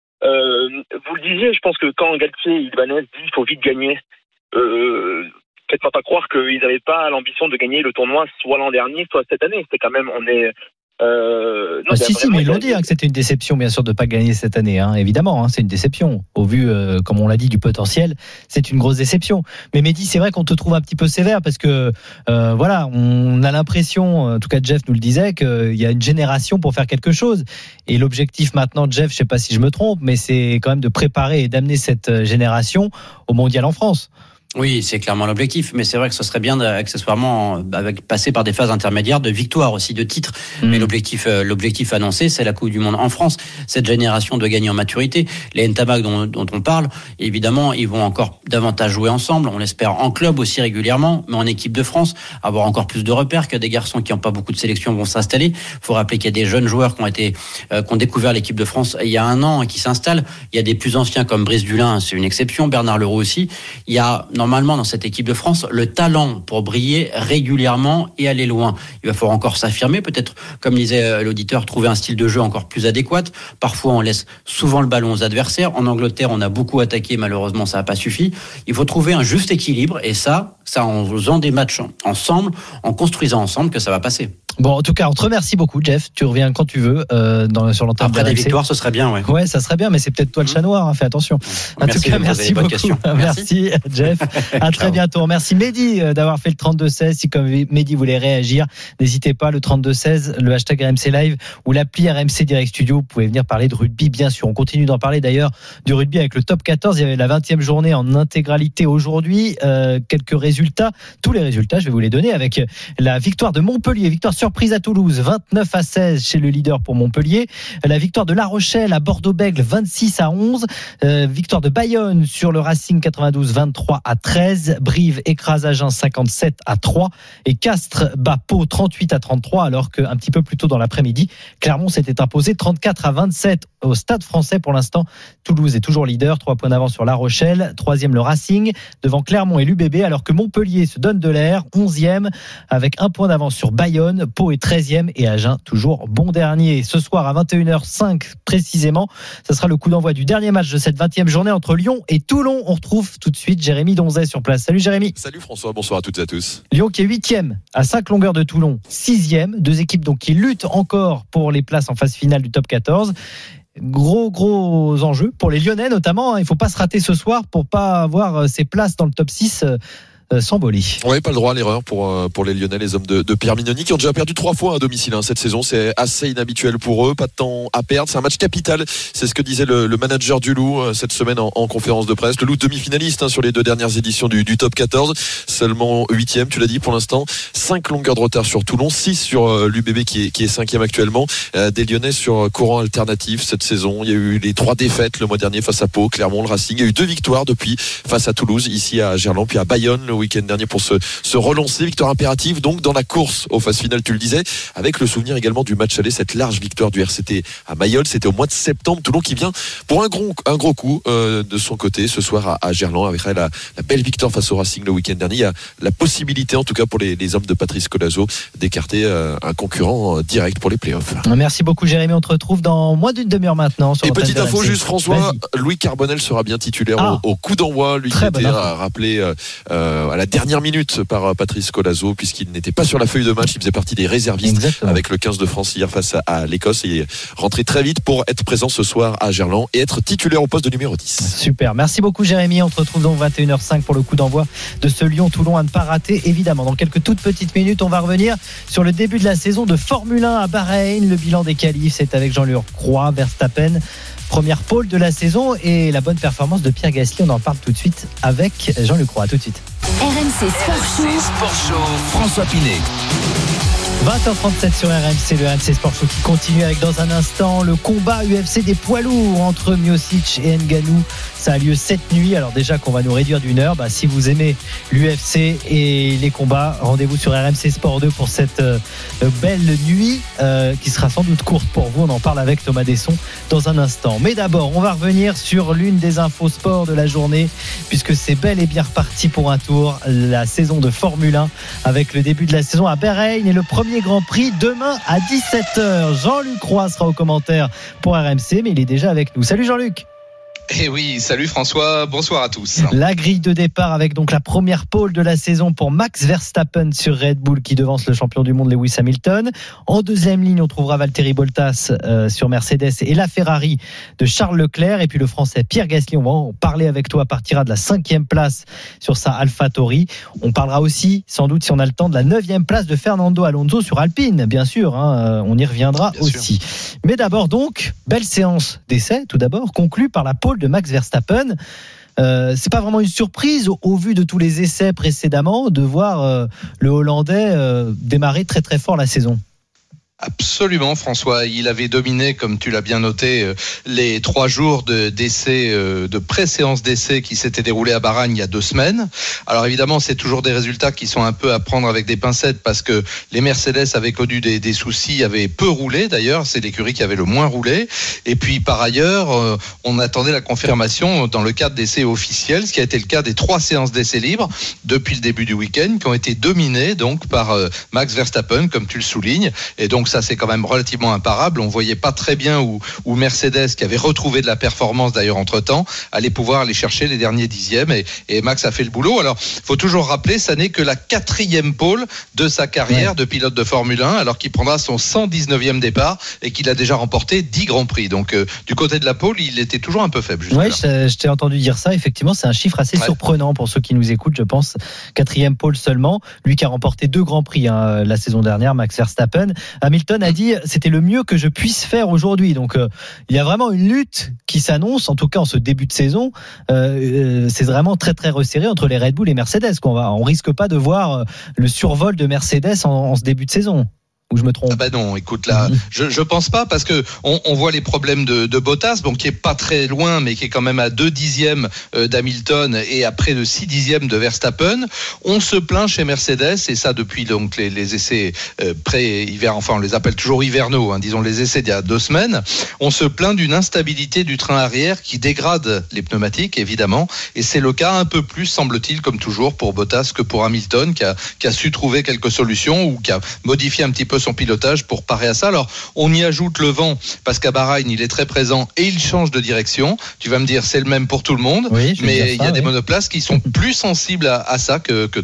Euh, vous le disiez, je pense que quand Galtier et Ibanez dit qu'il faut vite gagner. Euh, faites-moi pas croire qu'ils n'avaient pas l'ambition de gagner le tournoi soit l'an dernier, soit cette année. C'est quand même, on est. Euh, non, ah, si, si, mais ils l'ont dit hein, que c'était une déception, bien sûr, de ne pas gagner cette année. Hein, évidemment, hein, c'est une déception. Au vu, euh, comme on l'a dit, du potentiel, c'est une grosse déception. Mais Mehdi, c'est vrai qu'on te trouve un petit peu sévère parce que, euh, voilà, on a l'impression, en tout cas Jeff nous le disait, qu'il y a une génération pour faire quelque chose. Et l'objectif maintenant, Jeff, je ne sais pas si je me trompe, mais c'est quand même de préparer et d'amener cette génération au mondial en France. Oui, c'est clairement l'objectif, mais c'est vrai que ce serait bien accessoirement avec, passer par des phases intermédiaires de victoire aussi, de titres. Mmh. Mais l'objectif, euh, l'objectif annoncé, c'est la Coupe du Monde en France. Cette génération de gagnants en maturité, les Ntamak dont, dont on parle, évidemment, ils vont encore davantage jouer ensemble. On l'espère en club aussi régulièrement, mais en équipe de France, avoir encore plus de repères, que des garçons qui n'ont pas beaucoup de sélection vont s'installer. Il faut rappeler qu'il y a des jeunes joueurs qui ont été, euh, qui ont découvert l'équipe de France il y a un an et qui s'installent. Il y a des plus anciens comme Brice Dulin, c'est une exception. Bernard Leroux aussi. Il y a normalement dans cette équipe de France le talent pour briller régulièrement et aller loin. Il va falloir encore s'affirmer, peut-être, comme disait l'auditeur, trouver un style de jeu encore plus adéquat. Parfois, on laisse souvent le ballon aux adversaires. En Angleterre, on a beaucoup attaqué, malheureusement, ça n'a pas suffi. Il faut trouver un juste équilibre et ça, ça en faisant des matchs ensemble, en construisant ensemble, que ça va passer. Bon, en tout cas, on te remercie beaucoup, Jeff. Tu reviens quand tu veux euh, dans, sur l'antenne. Après des victoires, ce serait bien, ouais. Ouais, ça serait bien, mais c'est peut-être toi le chat noir. Hein, fais attention. En merci tout cas, merci beaucoup. Merci, merci Jeff. À très bientôt. Merci Mehdi d'avoir fait le trente-deux seize. Si comme Mehdi voulait réagir, n'hésitez pas, le trente-deux seize, le hashtag R M C Live ou l'appli R M C Direct Studio. Vous pouvez venir parler de rugby, bien sûr. On continue d'en parler d'ailleurs du rugby avec le top quatorze. Il y avait la vingtième journée en intégralité aujourd'hui. Euh, quelques résultats, tous les résultats, je vais vous les donner avec la victoire de Montpellier, victoire surprise à Toulouse, vingt-neuf à seize chez le leader pour Montpellier. La victoire de La Rochelle à Bordeaux-Bègles, vingt-six à onze. Euh, victoire de Bayonne sur le Racing quatre-vingt-douze, vingt-trois à treize. Brive écrase Agen cinquante-sept à trois. Et Castres bat Pau trente-huit à trente-trois, alors qu'un petit peu plus tôt dans l'après-midi, Clermont s'était imposé trente-quatre à vingt-sept au Stade Français. Pour l'instant, Toulouse est toujours leader, trois points d'avance sur La Rochelle. Troisième, le Racing, devant Clermont et l'U B B, alors que Montpellier se donne de l'air, onzième, avec un point d'avance sur Bayonne. Pau est treizième et Agen toujours bon dernier. Ce soir à vingt et une heures cinq précisément, ce sera le coup d'envoi du dernier match de cette vingtième journée entre Lyon et Toulon. On retrouve tout de suite Jérémy Donzet sur place. Salut Jérémy. Salut François, bonsoir à toutes et à tous. Lyon qui est huitième à cinq longueurs de Toulon, sixième. Deux équipes donc qui luttent encore pour les places en phase finale du top quatorze. Gros gros enjeu pour les Lyonnais notamment. Il ne faut pas se rater ce soir pour pas avoir ces places dans le top six euh, s'Amboli. Oui, pas le droit à l'erreur pour, euh, pour les Lyonnais, les hommes de, de Pierre Mignoni, qui ont déjà perdu trois fois à domicile hein, cette saison. C'est assez inhabituel pour eux, pas de temps à perdre. C'est un match capital, c'est ce que disait le, le manager du Loup euh, cette semaine en, en conférence de presse. Le Loup demi-finaliste hein, sur les deux dernières éditions du, du top quatorze, seulement huitième, tu l'as dit pour l'instant. cinq longueurs de retard sur Toulon, six sur euh, l'U B B qui est, qui est cinquième actuellement. Euh, des Lyonnais sur courant alternatif cette saison. Il y a eu les trois défaites le mois dernier face à Pau, Clermont, le Racing. Il y a eu deux victoires depuis face à Toulouse, ici à Gerland, puis à Bayonne le week-end dernier pour se, se relancer. Victoire impérative donc dans la course aux phases finales, tu le disais, avec le souvenir également du match aller, cette large victoire du R C T à Mayol. C'était au mois de septembre. Toulon qui vient pour un gros, un gros coup euh, de son côté ce soir à, à Gerland, avec la, la belle victoire face au Racing le week-end dernier. Il y a la possibilité, en tout cas pour les, les hommes de Patrice Colazo, d'écarter euh, un concurrent euh, direct pour les playoffs. Merci beaucoup Jérémy, on te retrouve dans moins d'une demi-heure maintenant. Sur Et petite info juste François, Vas-y. Louis Carbonel sera bien titulaire ah. au, au coup d'envoi, lui qui était rappelé euh, à la dernière minute par Patrice Colazo, puisqu'il n'était pas sur la feuille de match, il faisait partie des réservistes. Exactement. Avec le quinze de France hier face à, à l'Écosse, et rentré très vite pour être présent ce soir à Gerland et être titulaire au poste de numéro dix. Super, merci beaucoup Jérémy, on te retrouve donc vingt et une heures cinq pour le coup d'envoi de ce Lyon-Toulon à ne pas rater évidemment. Dans quelques toutes petites minutes, on va revenir sur le début de la saison de Formule un à Bahreïn. Le bilan des qualifs, c'est avec Jean-Luc Roy, Verstappen, première pole de la saison, et la bonne performance de Pierre Gasly. On en parle tout de suite avec Jean-Luc Roy. À tout de suite. R M C Sport Show. Sport Show, François Pinet. vingt heures trente-sept sur R M C, le R M C Sport Show qui continue avec dans un instant le combat U F C des poids lourds entre Miocic et Ngannou. Ça a lieu cette nuit. Alors déjà qu'on va nous réduire d'une heure, bah, si vous aimez l'U F C et les combats, rendez-vous sur R M C Sport deux pour cette euh, belle nuit euh, qui sera sans doute courte pour vous. On en parle avec Thomas Desson dans un instant. Mais d'abord, on va revenir sur l'une des infos sport de la journée, puisque c'est bel et bien reparti pour un tour, la saison de Formule un, avec le début de la saison à Bahreïn et le premier Grand Prix demain à dix-sept heures. Jean-Luc Roy sera au commentaire pour R M C, mais il est déjà avec nous. Salut Jean-Luc. Eh oui, salut François, bonsoir à tous. La grille de départ avec donc la première pole de la saison pour Max Verstappen sur Red Bull qui devance le champion du monde Lewis Hamilton. En deuxième ligne, on trouvera Valtteri Bottas euh, sur Mercedes et la Ferrari de Charles Leclerc. Et puis le Français Pierre Gasly, on va en parler avec toi, partira de la cinquième place sur sa AlphaTauri. On parlera aussi, sans doute si on a le temps, de la neuvième place de Fernando Alonso sur Alpine, bien sûr, hein, on y reviendra bien aussi. Sûr. Mais d'abord donc, belle séance d'essai, tout d'abord, conclue par la pole de Max Verstappen. Euh, c'est pas vraiment une surprise au, au vu de tous les essais précédemment de voir euh, le Hollandais euh, démarrer très très fort la saison. Absolument François, il avait dominé, comme tu l'as bien noté, les trois jours de, d'essai, de pré-séance d'essai qui s'étaient déroulés à Bahreïn il y a deux semaines. Alors évidemment, c'est toujours des résultats qui sont un peu à prendre avec des pincettes parce que les Mercedes avaient connu des, des soucis, avaient peu roulé d'ailleurs, c'est l'écurie qui avait le moins roulé. Et puis par ailleurs, on attendait la confirmation dans le cadre d'essais officiels, ce qui a été le cas des trois séances d'essai libres depuis le début du week-end, qui ont été dominées donc par Max Verstappen, comme tu le soulignes. Et donc ça c'est quand même relativement imparable. On voyait pas très bien où, où Mercedes, qui avait retrouvé de la performance d'ailleurs entre temps, allait pouvoir aller chercher les derniers dixièmes, et, et Max a fait le boulot. Alors faut toujours rappeler, ça n'est que la quatrième pole de sa carrière ouais. de pilote de Formule un, alors qu'il prendra son cent dix-neuvième départ et qu'il a déjà remporté dix grands prix. Donc euh, du côté de la pole, il était toujours un peu faible. Oui, je, je t'ai entendu dire ça. Effectivement, c'est un chiffre assez ouais. surprenant pour ceux qui nous écoutent, je pense. Quatrième pole seulement, lui qui a remporté deux grands prix hein, la saison dernière, Max Verstappen. Hamilton a dit c'était le mieux que je puisse faire aujourd'hui. Donc euh, il y a vraiment une lutte qui s'annonce, en tout cas en ce début de saison. Euh, euh, c'est vraiment très très resserré entre les Red Bull et Mercedes. Qu'on va, on risque pas de voir le survol de Mercedes en, en ce début de saison. Ou je me trompe? Ah bah non, écoute là, je je pense pas parce que on, on voit les problèmes de, de Bottas, bon qui est pas très loin, mais qui est quand même à deux dixièmes d'Hamilton et à près de six dixièmes de Verstappen. On se plaint chez Mercedes, et ça depuis donc les, les essais euh, pré-hiver, enfin on les appelle toujours hivernaux, hein, disons les essais d'il y a deux semaines. On se plaint d'une instabilité du train arrière qui dégrade les pneumatiques évidemment, et c'est le cas un peu plus semble-t-il comme toujours pour Bottas que pour Hamilton qui a qui a su trouver quelques solutions ou qui a modifié un petit peu son pilotage pour parer à ça. Alors on y ajoute le vent parce qu'à Bahreïn il est très présent et il change de direction. Tu vas me dire c'est le même pour tout le monde, oui, mais il y a oui. des monoplaces qui sont plus sensibles à, à ça que, que d'autres.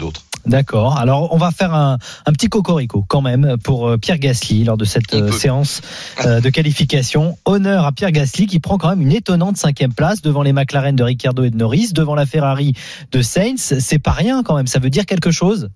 D'accord. Alors, on va faire un, un petit cocorico quand même pour Pierre Gasly lors de cette euh, séance euh, de qualification. Honneur à Pierre Gasly qui prend quand même une étonnante cinquième place devant les McLaren de Ricciardo et de Norris, devant la Ferrari de Sainz. C'est pas rien quand même. Ça veut dire quelque chose.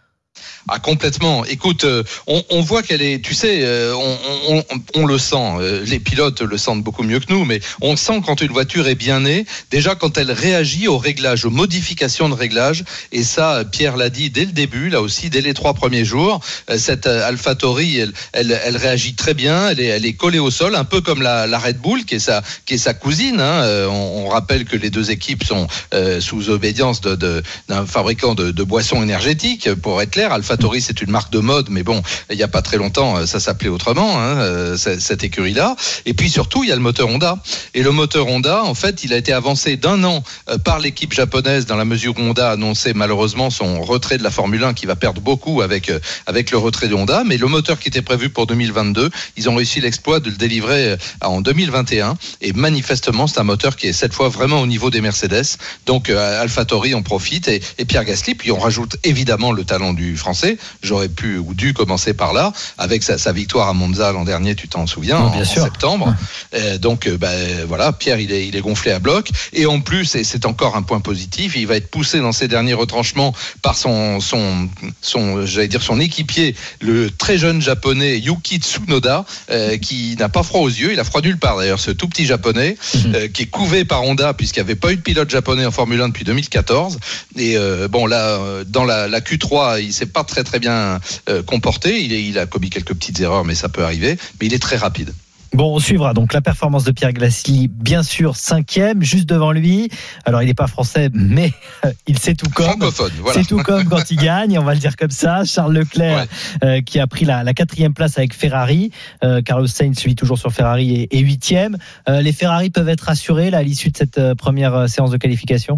Ah, complètement. Écoute, euh, on, on voit qu'elle est, tu sais, euh, on, on, on le sent, euh, les pilotes le sentent beaucoup mieux que nous, mais on sent quand une voiture est bien née, déjà quand elle réagit aux réglages, aux modifications de réglages, et ça, Pierre l'a dit dès le début, là aussi, dès les trois premiers jours, euh, cette euh, AlphaTauri, elle, elle, elle réagit très bien, elle est, elle est collée au sol, un peu comme la, la Red Bull, qui est sa, qui est sa cousine, hein. euh, on, on rappelle que les deux équipes sont euh, sous obédience de, de, d'un fabricant de, de boissons énergétiques, pour être clair. AlphaTauri, c'est une marque de mode, mais bon, il n'y a pas très longtemps, ça s'appelait autrement, hein, cette écurie-là. Et puis surtout, il y a le moteur Honda. Et le moteur Honda, en fait, il a été avancé d'un an par l'équipe japonaise, dans la mesure où Honda a annoncé malheureusement son retrait de la Formule un, qui va perdre beaucoup avec, avec le retrait de Honda. Mais le moteur qui était prévu pour deux mille vingt-deux, ils ont réussi l'exploit de le délivrer en deux mille vingt et un. Et manifestement, c'est un moteur qui est cette fois vraiment au niveau des Mercedes. Donc, AlphaTauri en profite et, et Pierre Gasly. Puis on rajoute évidemment le talent du Français. J'aurais pu ou dû commencer par là, avec sa, sa victoire à Monza l'an dernier, tu t'en souviens, oh, en, en septembre. Euh, donc, euh, bah, voilà, Pierre, il est, il est gonflé à bloc. Et en plus, et c'est encore un point positif, il va être poussé dans ses derniers retranchements par son, son, son, j'allais dire son équipier, le très jeune japonais Yuki Tsunoda, euh, qui n'a pas froid aux yeux. Il a froid nulle part d'ailleurs, ce tout petit japonais, mm-hmm. euh, qui est couvé par Honda, puisqu'il n'y avait pas eu de pilote japonais en Formule un depuis deux mille quatorze. Et euh, bon, là, dans la, la Q trois, il s'est pas très très bien euh, comporté, il, est, il a commis quelques petites erreurs, mais ça peut arriver, mais il est très rapide. Bon, on suivra donc la performance de Pierre Gasly, bien sûr cinquième, juste devant lui. Alors il n'est pas français, mais il sait tout comme. Francophone, voilà. C'est tout comme quand il gagne, on va le dire comme ça. Charles Leclerc, ouais. euh, qui a pris la, la quatrième place avec Ferrari. Euh, Carlos Sainz, lui, toujours sur Ferrari, est huitième. Euh, les Ferrari peuvent être rassurés là, à l'issue de cette euh, première euh, séance de qualification.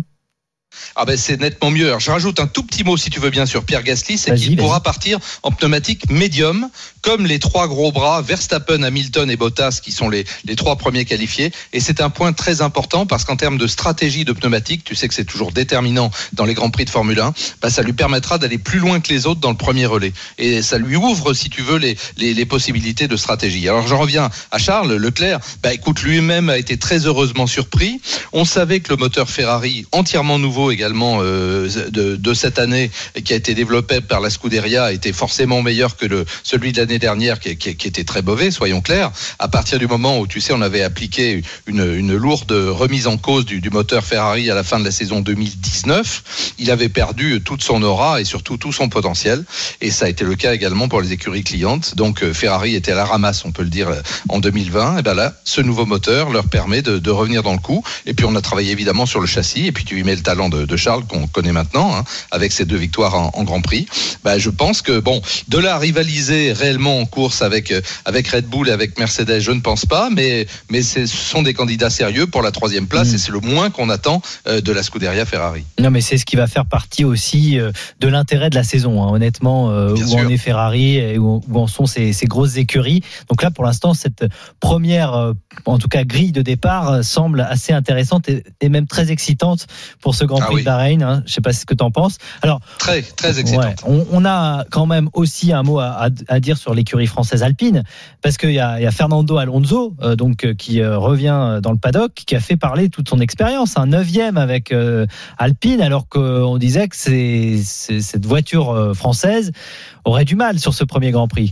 Ah ben c'est nettement mieux. Alors je rajoute un tout petit mot si tu veux bien sur Pierre Gasly, c'est vas-y, qu'il vas-y. pourra partir en pneumatique médium, comme les trois gros bras Verstappen, Hamilton et Bottas, qui sont les, les trois premiers qualifiés. Et c'est un point très important parce qu'en termes de stratégie de pneumatique, tu sais que c'est toujours déterminant dans les grands prix de Formule un, bah ça lui permettra d'aller plus loin que les autres dans le premier relais. Et ça lui ouvre, si tu veux, les, les, les possibilités de stratégie. Alors j'en reviens à Charles Leclerc. Bah écoute, lui-même a été très heureusement surpris. On savait que le moteur Ferrari, entièrement nouveau également euh, de, de cette année, qui a été développé par la Scuderia, était forcément meilleur que le, celui de l'année dernière qui, qui, qui était très mauvais, soyons clairs. À partir du moment où, tu sais, on avait appliqué une, une lourde remise en cause du, du moteur Ferrari à la fin de la saison deux mille dix-neuf, il avait perdu toute son aura et surtout tout son potentiel, et ça a été le cas également pour les écuries clientes. Donc Ferrari était à la ramasse, on peut le dire, en deux mille vingt. Et bien là, ce nouveau moteur leur permet de, de revenir dans le coup. Et puis on a travaillé évidemment sur le châssis, et puis tu y mets le talent de, de Charles qu'on connaît maintenant, hein, avec ses deux victoires en, en Grand Prix. Ben, je pense que bon, de là à rivaliser réellement en course avec avec Red Bull et avec Mercedes, je ne pense pas, mais mais ce sont des candidats sérieux pour la troisième place, mmh. et c'est le moins qu'on attend euh, de la Scuderia Ferrari. Non, mais c'est ce qui va faire partie aussi euh, de l'intérêt de la saison, hein, honnêtement, euh, où sûr. en est Ferrari et où, où en sont ces, ces grosses écuries. Donc là, pour l'instant, cette première, euh, en tout cas grille de départ, euh, semble assez intéressante et, et même très excitante pour ce Grand Prix ah oui. de Bahreïn. Hein. Je ne sais pas ce que tu en penses. Alors, très très excitante. Ouais, on, on a quand même aussi un mot à, à, à dire sur l'écurie française Alpine, parce qu'il y a, il y a Fernando Alonso, euh, donc qui euh, revient dans le paddock, qui a fait parler toute son expérience, un neuvième avec euh, Alpine, alors qu'on disait que c'est, c'est, cette voiture euh, française aurait du mal sur ce premier Grand Prix.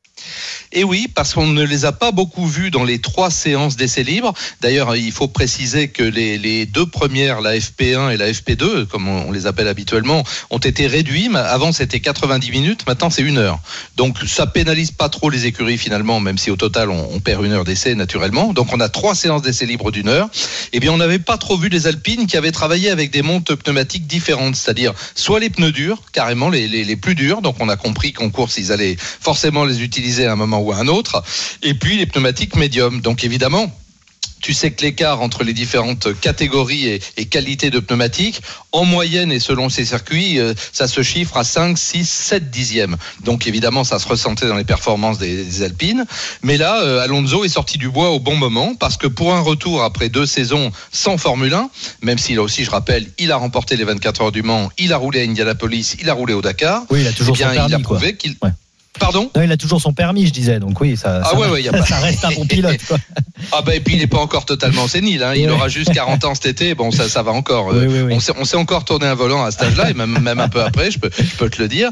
Et oui, parce qu'on ne les a pas beaucoup vus dans les trois séances d'essais libres. D'ailleurs, il faut préciser que les, les deux premières, la F P un et la F P deux, comme on les appelle habituellement, ont été réduites. Avant, c'était quatre-vingt-dix minutes, maintenant c'est une heure. Donc, ça pénalise pas trop les écuries finalement, même si au total, on, on perd une heure d'essai naturellement. Donc, on a trois séances d'essais libres d'une heure. Eh bien, on n'avait pas trop vu les Alpines qui avaient travaillé avec des montes pneumatiques différentes, c'est-à-dire soit les pneus durs, carrément les, les, les plus durs. Donc, on a compris qu'en course, ils allaient forcément les utiliser à un moment ou à un autre, et puis les pneumatiques médiums. Donc évidemment, tu sais que l'écart entre les différentes catégories et, et qualités de pneumatiques, en moyenne et selon ces circuits, euh, ça se chiffre à cinq, six, sept dixièmes. Donc évidemment, ça se ressentait dans les performances des, des Alpines. Mais là, euh, Alonso est sorti du bois au bon moment parce que pour un retour après deux saisons sans Formule un, même s'il a aussi, je rappelle, il a remporté les vingt-quatre heures du Mans, il a roulé à Indianapolis, il a roulé au Dakar. Oui, il a toujours eh bien, son permis, il a prouvé quoi. qu'il... Ouais. Pardon ? Non, il a toujours son permis, je disais. Donc oui, ça, ah ça, ouais, ouais, y a pas... ça reste un bon pilote, quoi. Ah bah et puis il n'est pas encore totalement sénile, hein. Il ouais. aura juste quarante ans cet été, bon ça, ça va encore. Oui, oui, oui. On, sait, on sait encore tourner un volant à cet âge-là, et même, même un peu après, je peux, je peux te le dire.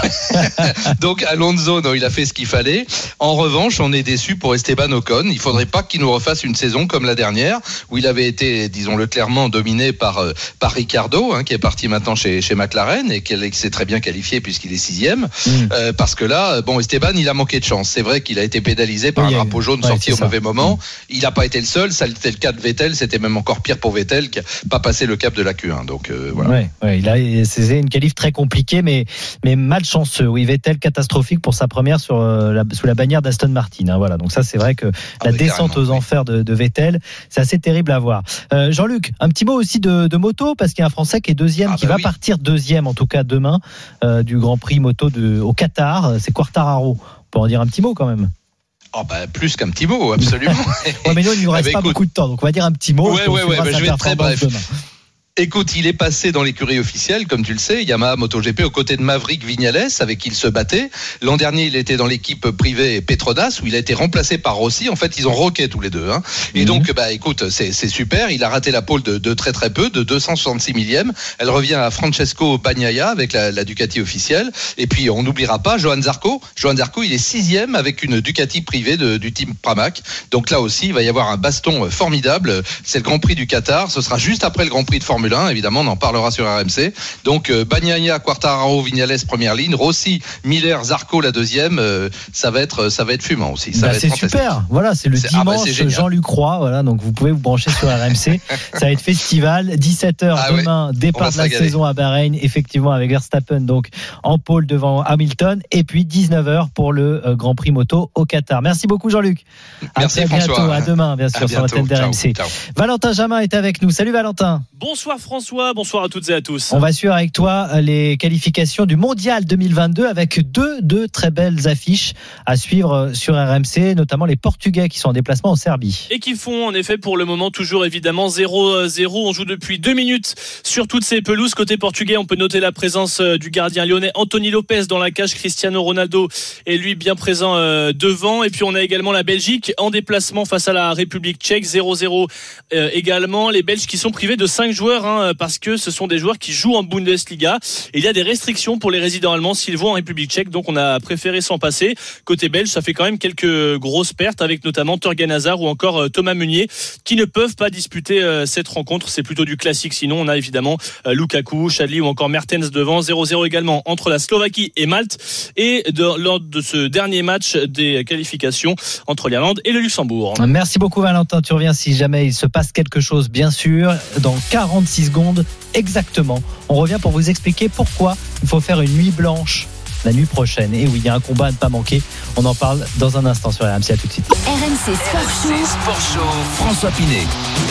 Donc, donc Alonso, non, il a fait ce qu'il fallait. En revanche, on est déçu pour Esteban Ocon. Il ne faudrait pas qu'il nous refasse une saison comme la dernière, où il avait été, disons-le clairement, dominé par, par Ricciardo, hein, qui est parti maintenant chez, chez McLaren, et qui s'est très bien qualifié puisqu'il est sixième. Mm. Euh, parce que là, bon, Esteban, il a manqué de chance. C'est vrai qu'il a été pénalisé par oui, un drapeau jaune ouais, sorti au ça. mauvais moment. Il n'a pas été le seul. Ça c'était le cas de Vettel. C'était même encore pire pour Vettel qui n'a pas passé le cap de la Q un. Donc euh, voilà. Ouais, ouais, il a c'est une qualif très compliquée, mais mais malchanceux. Oui, Vettel catastrophique pour sa première sur euh, la, sous la bannière d'Aston Martin. Hein, voilà. Donc ça, c'est vrai que ah, la descente aux enfers de, de Vettel, c'est assez terrible à voir. Euh, Jean-Luc, un petit mot aussi de, de moto parce qu'il y a un Français qui est deuxième, ah, qui bah va oui. partir deuxième en tout cas demain euh, du Grand Prix moto de, au Qatar. C'est Quartararo. On peut en dire un petit mot quand même. Oh bah, plus qu'un petit mot, absolument. ouais, mais nous, il ne nous reste ah bah, pas écoute... beaucoup de temps, donc on va dire un petit mot. Ouais, ouais, ouais, bah, je vais être très bref. Demain. Écoute, il est passé dans l'écurie officielle, comme tu le sais, Yamaha MotoGP, aux côtés de Maverick Viñales, avec qui il se battait. L'an dernier, il était dans l'équipe privée Petronas, où il a été remplacé par Rossi. En fait, ils ont roqué tous les deux. Hein. Et mmh. donc, bah, écoute, c'est, c'est super. Il a raté la pole de, de très très peu, de deux cent soixante-six millièmes. Elle revient à Francesco Bagnaia avec la, la Ducati officielle. Et puis, on n'oubliera pas Johan Zarco. Johan Zarco, il est sixième avec une Ducati privée de, du team Pramac. Donc là aussi, il va y avoir un baston formidable. C'est le Grand Prix du Qatar. Ce sera juste après le Grand Prix de Formule un, évidemment, on en parlera sur R M C. Donc euh, Bagnaia, Quartararo, Viñales première ligne, Rossi, Miller, Zarco la deuxième. Euh, ça va être, ça va être fumant aussi. Ça bah, va c'est être super. Voilà, c'est le c'est, dimanche ah bah, Jean-Luc Roy. Voilà, donc vous pouvez vous brancher sur R M C. Ça va être festival. dix-sept heures ah, demain, ouais. départ de la régaler. saison à Bahreïn, effectivement avec Verstappen donc en pôle devant Hamilton, et puis dix-neuf heures pour le euh, Grand Prix moto au Qatar. Merci beaucoup Jean-Luc. Merci à très François. bientôt. À demain, bien sûr, sur l'antenne d'R M C. Ciao. Valentin Jamin est avec nous. Salut Valentin. Bonsoir François, bonsoir à toutes et à tous. On va suivre avec toi les qualifications du Mondial deux mille vingt-deux avec deux, deux très belles affiches à suivre sur R M C, notamment les Portugais qui sont en déplacement en Serbie. Et qui font en effet pour le moment toujours évidemment zéro zéro. On joue depuis deux minutes sur toutes ces pelouses. Côté portugais, on peut noter la présence du gardien lyonnais Anthony Lopez dans la cage. Cristiano Ronaldo est lui bien présent devant. Et puis on a également la Belgique en déplacement face à la République tchèque, zéro zéro également. Les Belges qui sont privés de cinq joueurs hein, parce que ce sont des joueurs qui jouent en Bundesliga. Et il y a des restrictions pour les résidents allemands s'ils vont en République tchèque, donc on a préféré s'en passer. Côté belge, ça fait quand même quelques grosses pertes avec notamment Thorgan Hazard ou encore Thomas Meunier qui ne peuvent pas disputer cette rencontre. C'est plutôt du classique. Sinon, on a évidemment Lukaku, Chadli ou encore Mertens devant. zéro zéro également entre la Slovaquie et Malte. Et de, lors de ce dernier match des qualifications entre l'Irlande et le Luxembourg. Merci beaucoup Valentin. Tu reviens si jamais il se passe quelque chose, bien sûr, dans quarante-six secondes exactement. On revient pour vous expliquer pourquoi il faut faire une nuit blanche la nuit prochaine. Et oui, il y a un combat à ne pas manquer. On en parle dans un instant sur R M C. À tout de suite. R M C Sport Show. Sport Show. François Pinet.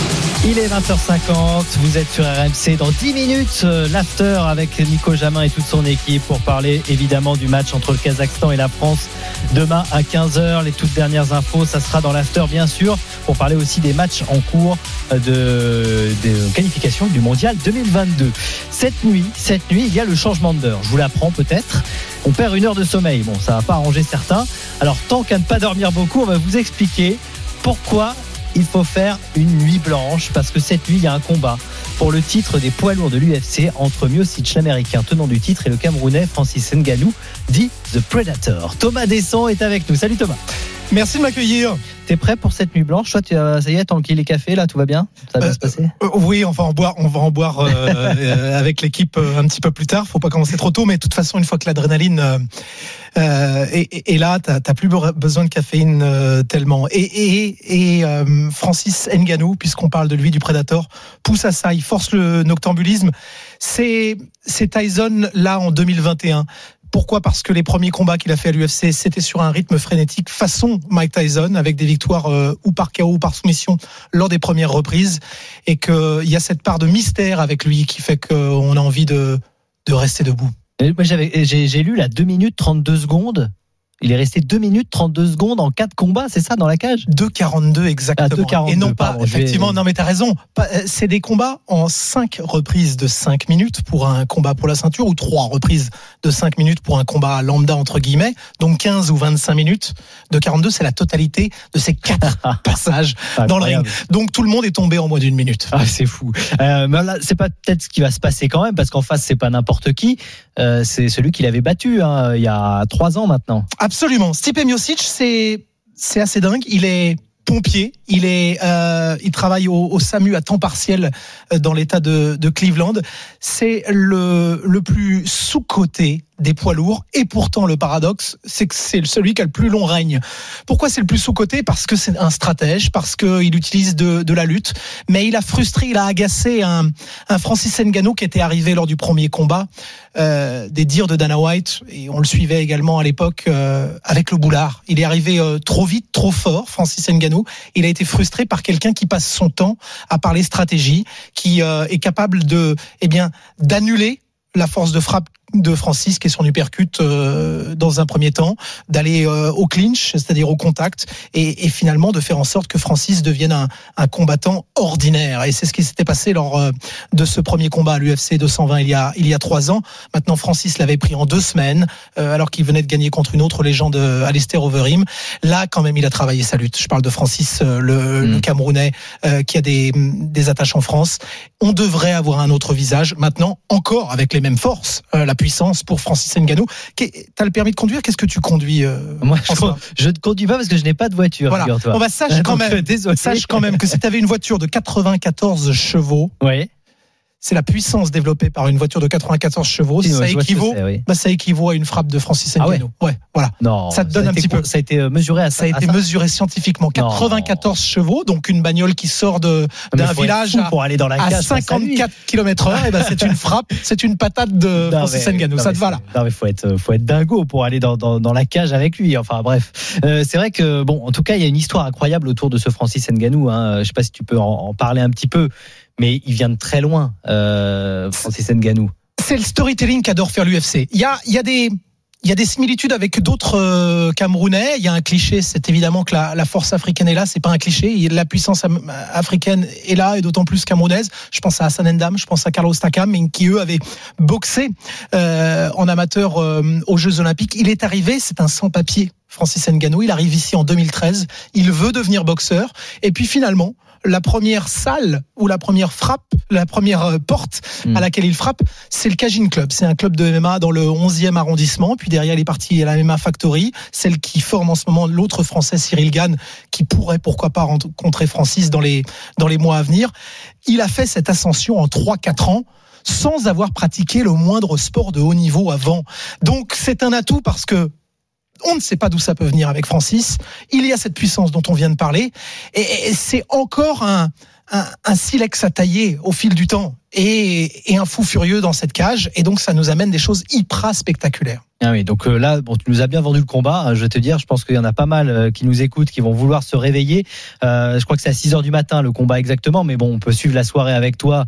Il est vingt heures cinquante, vous êtes sur R M C. Dans dix minutes, l'after avec Nico Jamin et toute son équipe pour parler évidemment du match entre le Kazakhstan et la France demain à quinze heures. Les toutes dernières infos, ça sera dans l'after bien sûr, pour parler aussi des matchs en cours de, de qualification du Mondial deux mille vingt-deux. Cette nuit, cette nuit, il y a le changement d'heure. Je vous l'apprends peut-être. On perd une heure de sommeil. Bon, ça va pas arranger certains. Alors tant qu'à ne pas dormir beaucoup, on va vous expliquer pourquoi il faut faire une nuit blanche, parce que cette nuit il y a un combat pour le titre des poids lourds de l'U F C entre Miocic, l'américain tenant du titre, et le Camerounais Francis Ngannou, dit The Predator. Thomas Desson est avec nous. Salut Thomas. Merci de m'accueillir. T'es prêt pour cette nuit blanche? Toi, tu as, ça y est, tanké les cafés, là, tout va bien? Ça va euh, bien se passer? euh, Oui, on va en boire, on va en boire euh, euh, avec l'équipe euh, un petit peu plus tard. Faut pas commencer trop tôt, mais de toute façon, une fois que l'adrénaline euh, euh, est, est là, t'as, t'as plus besoin de caféine euh, tellement. Et, et, et euh, Francis Ngannou, puisqu'on parle de lui, du Predator, pousse à ça, il force le noctambulisme. C'est, c'est Tyson là en deux mille vingt et un. Pourquoi ? Parce que les premiers combats qu'il a fait à l'U F C, c'était sur un rythme frénétique façon Mike Tyson, avec des victoires euh, ou par K O ou par soumission lors des premières reprises, et qu'il y a cette part de mystère avec lui qui fait qu'on a envie de, de rester debout. Moi, j'avais, j'ai, j'ai lu là deux minutes trente-deux secondes. Il est resté deux minutes trente-deux secondes en quatre combats, c'est ça, dans la cage ? deux quarante-deux exactement. Ah, deux quarante-deux, et non pas, pardon, effectivement, j'ai... non mais t'as raison. C'est des combats en cinq reprises de cinq minutes pour un combat pour la ceinture, ou trois reprises de cinq minutes pour un combat lambda, entre guillemets. Donc quinze ou vingt-cinq minutes. deux quarante-deux, c'est la totalité de ces quatre passages dans le ring. Donc tout le monde est tombé en moins d'une minute. Ah, c'est fou. Euh, mais là, c'est pas peut-être ce qui va se passer quand même, parce qu'en face, c'est pas n'importe qui. Euh, c'est celui qu'il avait battu hein, il y a trois ans maintenant. Absolument. Stipe Miocic, c'est c'est assez dingue. Il est pompier. Il est euh, il travaille au, au SAMU à temps partiel dans l'État de, de Cleveland. C'est le le plus sous-coté des poids lourds, et pourtant le paradoxe, c'est que c'est celui qui a le plus long règne. Pourquoi c'est le plus sous-coté ? Parce que c'est un stratège, parce qu'il utilise de, de la lutte, mais il a frustré, il a agacé un, un Francis Ngannou qui était arrivé lors du premier combat, euh, des dires de Dana White, et on le suivait également à l'époque euh, avec le boulard. Il est arrivé euh, trop vite, trop fort, Francis Ngannou. Il a été frustré par quelqu'un qui passe son temps à parler stratégie, qui euh, est capable de, eh bien, d'annuler la force de frappe de Francis, qui est son uppercut euh, dans un premier temps, d'aller euh, au clinch, c'est-à-dire au contact, et, et finalement de faire en sorte que Francis devienne un, un combattant ordinaire. Et c'est ce qui s'était passé lors euh, de ce premier combat à l'U F C deux cent vingt il y a il y a trois ans. Maintenant, Francis l'avait pris en deux semaines, euh, alors qu'il venait de gagner contre une autre légende, Alistair Overeem. Là, quand même, il a travaillé sa lutte. Je parle de Francis, euh, le, mmh. le Camerounais, euh, qui a des des attaches en France. On devrait avoir un autre visage. Maintenant, encore avec les mêmes forces, euh, la puissance pour Francis Ngannou. T'as le permis de conduire ? Qu'est-ce que tu conduis euh, Moi, je ne conduis pas parce que je n'ai pas de voiture. Voilà. On va sache quand même, sache quand même que si tu avais une voiture de quatre-vingt-quatorze chevaux, oui. c'est la puissance développée par une voiture de quatre-vingt-quatorze chevaux. Oui, ça, ouais, équivaut, c'est, oui. bah, ça équivaut à une frappe de Francis Ngannou. Ah ouais. ouais, voilà. Non, ça te donne ça un petit co- peu. Ça a été mesuré à ça. Ça a été ça mesuré scientifiquement. quatre-vingt-quatorze non. chevaux, donc une bagnole qui sort de, d'un village à, pour aller dans la à cage, cinquante-quatre kilomètres heure. Et ben, c'est une frappe, c'est une patate de non, Francis mais, Ngannou. Non, ça te va là. Non, mais faut être, faut être dingo pour aller dans, dans, dans la cage avec lui. Enfin, bref. Euh, c'est vrai que, bon, en tout cas, il y a une histoire incroyable autour de ce Francis Ngannou. Hein. Je sais pas si tu peux en, en parler un petit peu. Mais il vient de très loin, euh, Francis Ngannou. C'est le storytelling qu'adore faire l'U F C. Il y a, il y a des, il y a des similitudes avec d'autres euh, Camerounais. Il y a un cliché, c'est évidemment que la, la force africaine est là. C'est pas un cliché. Il y a la puissance am- africaine est là, et d'autant plus camerounaise. Je pense à Hassan Ndam, je pense à Carlos Takam, qui eux avaient boxé euh, en amateur euh, aux Jeux Olympiques. Il est arrivé, c'est un sans-papier, Francis Ngannou. Il arrive ici en deux mille treize. Il veut devenir boxeur, et puis finalement, la première salle ou la première frappe, la première porte mmh. à laquelle il frappe, c'est le Cajun Club. C'est un club de M M A dans le onzième arrondissement. Puis derrière, il est parti à la M M A Factory, celle qui forme en ce moment l'autre Français, Cyril Gane, qui pourrait, pourquoi pas, rencontrer Francis dans les, dans les mois à venir. Il a fait cette ascension en trois quatre ans, sans avoir pratiqué le moindre sport de haut niveau avant. Donc, c'est un atout parce que on ne sait pas d'où ça peut venir avec Francis. Il y a cette puissance dont on vient de parler. Et, et c'est encore un, un, un silex à tailler au fil du temps. Et, et un fou furieux dans cette cage. Et donc, ça nous amène des choses hyper spectaculaires. Ah oui, donc euh, là, bon, tu nous as bien vendu le combat. Hein, je vais te dire, je pense qu'il y en a pas mal euh, qui nous écoutent, qui vont vouloir se réveiller. Euh, je crois que c'est à six heures du matin, le combat exactement. Mais bon, on peut suivre la soirée avec toi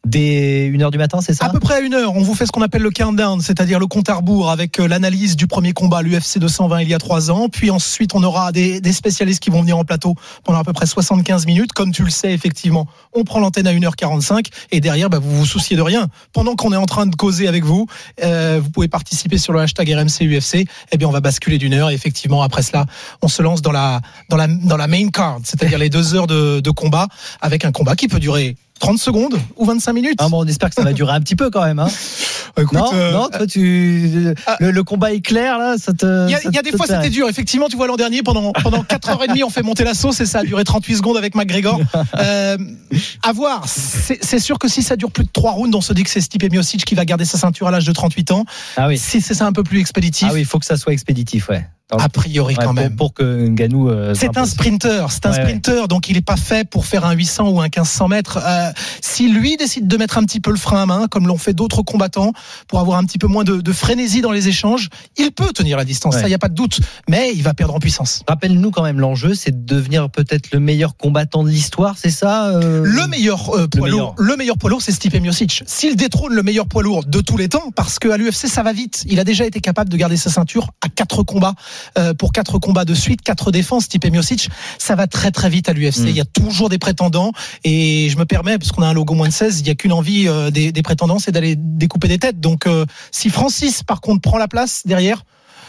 dès une heure du matin, c'est ça ? À peu près à une heure. On vous fait ce qu'on appelle le countdown, c'est-à-dire le compte à rebours avec l'analyse du premier combat à l'U F C deux cent vingt il y a trois ans. Puis ensuite, on aura des, des spécialistes qui vont venir en plateau pendant à peu près soixante-quinze minutes. Comme tu le sais, effectivement, on prend l'antenne à une heure quarante-cinq et derrière, bah, vous vous souciez de rien. Pendant qu'on est en train de causer avec vous, euh, vous pouvez participer sur le hashtag R M C U F C. Eh bien, on va basculer d'une heure et effectivement, après cela, on se lance dans la, dans la, dans la main card, c'est-à-dire les deux heures de, de combat avec un combat qui peut durer trente secondes ou vingt-cinq minutes. Ah bon, on espère que ça va durer un petit peu quand même. Hein. Écoute, non, euh, non, toi tu le, le combat est clair là. Ça te. Il y a, il y a des fois c'était dur. Effectivement, tu vois l'an dernier pendant pendant quatre heures trente, on fait monter la sauce et ça a duré trente-huit secondes avec McGregor. Euh, à voir. C'est, c'est sûr que si ça dure plus de trois rounds, on se dit que c'est Stipe Miocic qui va garder sa ceinture à l'âge de trente-huit ans. Ah oui. Si c'est ça un peu plus expéditif. Ah oui, il faut que ça soit expéditif, ouais. A priori, ouais, quand pour, même. Pour que Ngannou. Euh, c'est un sprinter, c'est un ouais, sprinter, ouais. donc il n'est pas fait pour faire un huit cents ou un quinze cents mètres. Euh, si lui décide de mettre un petit peu le frein à main, comme l'ont fait d'autres combattants, pour avoir un petit peu moins de, de frénésie dans les échanges, il peut tenir la distance, ouais. Ça, il n'y a pas de doute, mais il va perdre en puissance. Rappelle-nous quand même l'enjeu, c'est de devenir peut-être le meilleur combattant de l'histoire, c'est ça euh... Le meilleur euh, poids le lourd, meilleur. le meilleur poids lourd, c'est Stipe Miocic. S'il détrône le meilleur poids lourd de tous les temps, parce qu'à l'U F C ça va vite, il a déjà été capable de garder sa ceinture à quatre combats, euh, pour quatre combats de suite, quatre défenses. Stipe Miocic, ça va très très vite à l'U F C. Mmh. Il y a toujours des prétendants, et je me permets, parce qu'on a un logo moins de seize, il n'y a qu'une envie euh, des, des prétendants, c'est d'aller découper des têtes. Donc euh, si Francis par contre prend la place derrière,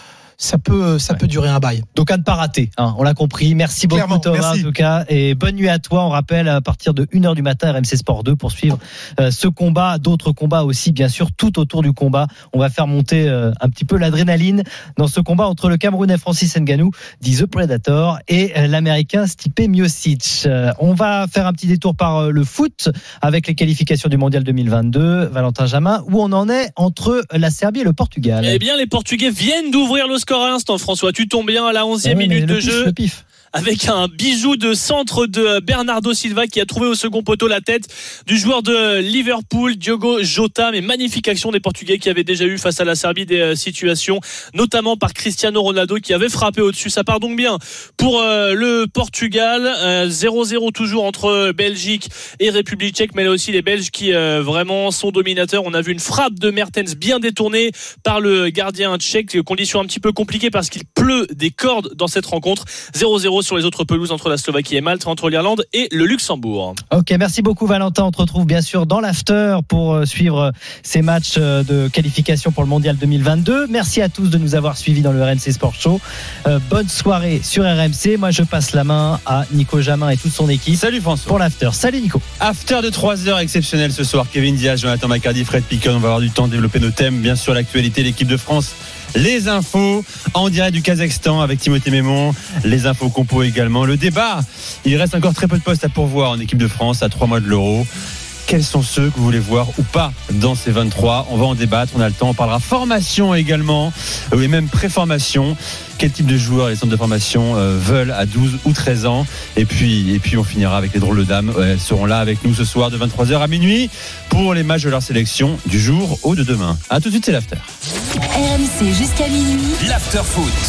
ça peut, ça ouais. peut durer un bail. Donc à ne pas rater, hein, on l'a compris. Merci beaucoup. Clairement, Thomas merci. En tout cas, et bonne nuit à toi. On rappelle à partir de une heure du matin R M C Sport deux pour suivre euh, ce combat, d'autres combats aussi bien sûr, tout autour du combat. On va faire monter euh, un petit peu l'adrénaline dans ce combat entre le Camerounais Francis Ngannou, dit The Predator, et euh, l'Américain Stipe Miocic. Euh, on va faire un petit détour par euh, le foot avec les qualifications du Mondial deux mille vingt-deux. Valentin Jamin, où on en est entre la Serbie et le Portugal? Eh bien, les Portugais viennent d'ouvrir le score à l'instant, François. Tu tombes bien à la onzième ouais, minute de pif, jeu. Le pif. Avec un bijou de centre de Bernardo Silva qui a trouvé au second poteau la tête du joueur de Liverpool, Diogo Jota. Mais magnifique action des Portugais qui avaient déjà eu face à la Serbie des situations, notamment par Cristiano Ronaldo qui avait frappé au-dessus. Ça part donc bien pour euh, le Portugal. euh, zéro zéro toujours entre Belgique et République tchèque, mais là aussi les Belges qui euh, vraiment sont dominateurs. On a vu une frappe de Mertens bien détournée par le gardien tchèque. Condition un petit peu compliquée parce qu'il pleut des cordes dans cette rencontre. zéro zéro sur les autres pelouses entre la Slovaquie et Malte, entre l'Irlande et le Luxembourg. Ok, merci beaucoup Valentin. On te retrouve bien sûr dans l'after pour suivre ces matchs de qualification pour le Mondial deux mille vingt-deux. Merci à tous de nous avoir suivis dans le R M C Sport Show. Euh, bonne soirée sur R M C. Moi je passe la main à Nico Jamin et toute son équipe. Salut François. Pour l'after. Salut Nico. After de trois heures exceptionnel ce soir. Kevin Diaz, Jonathan Macardy, Fred Picon. On va avoir du temps de développer nos thèmes. Bien sûr l'actualité, l'équipe de France. Les infos en direct du Kazakhstan avec Timothée Mémon, les infos compo également, le débat. Il reste encore très peu de postes à pourvoir en équipe de France à trois mois de l'Euro. Quels sont ceux que vous voulez voir ou pas dans ces vingt-trois? On va en débattre, on a le temps. On parlera formation également, et même pré-formation. Quel type de joueurs les centres de formation euh, veulent à douze ou treize ans. Et puis, et puis on finira avec les drôles de dames. Elles seront là avec nous ce soir de vingt-trois heures à minuit pour les matchs de leur sélection du jour au de demain. A tout de suite, c'est l'after. R M C jusqu'à minuit. L'after foot.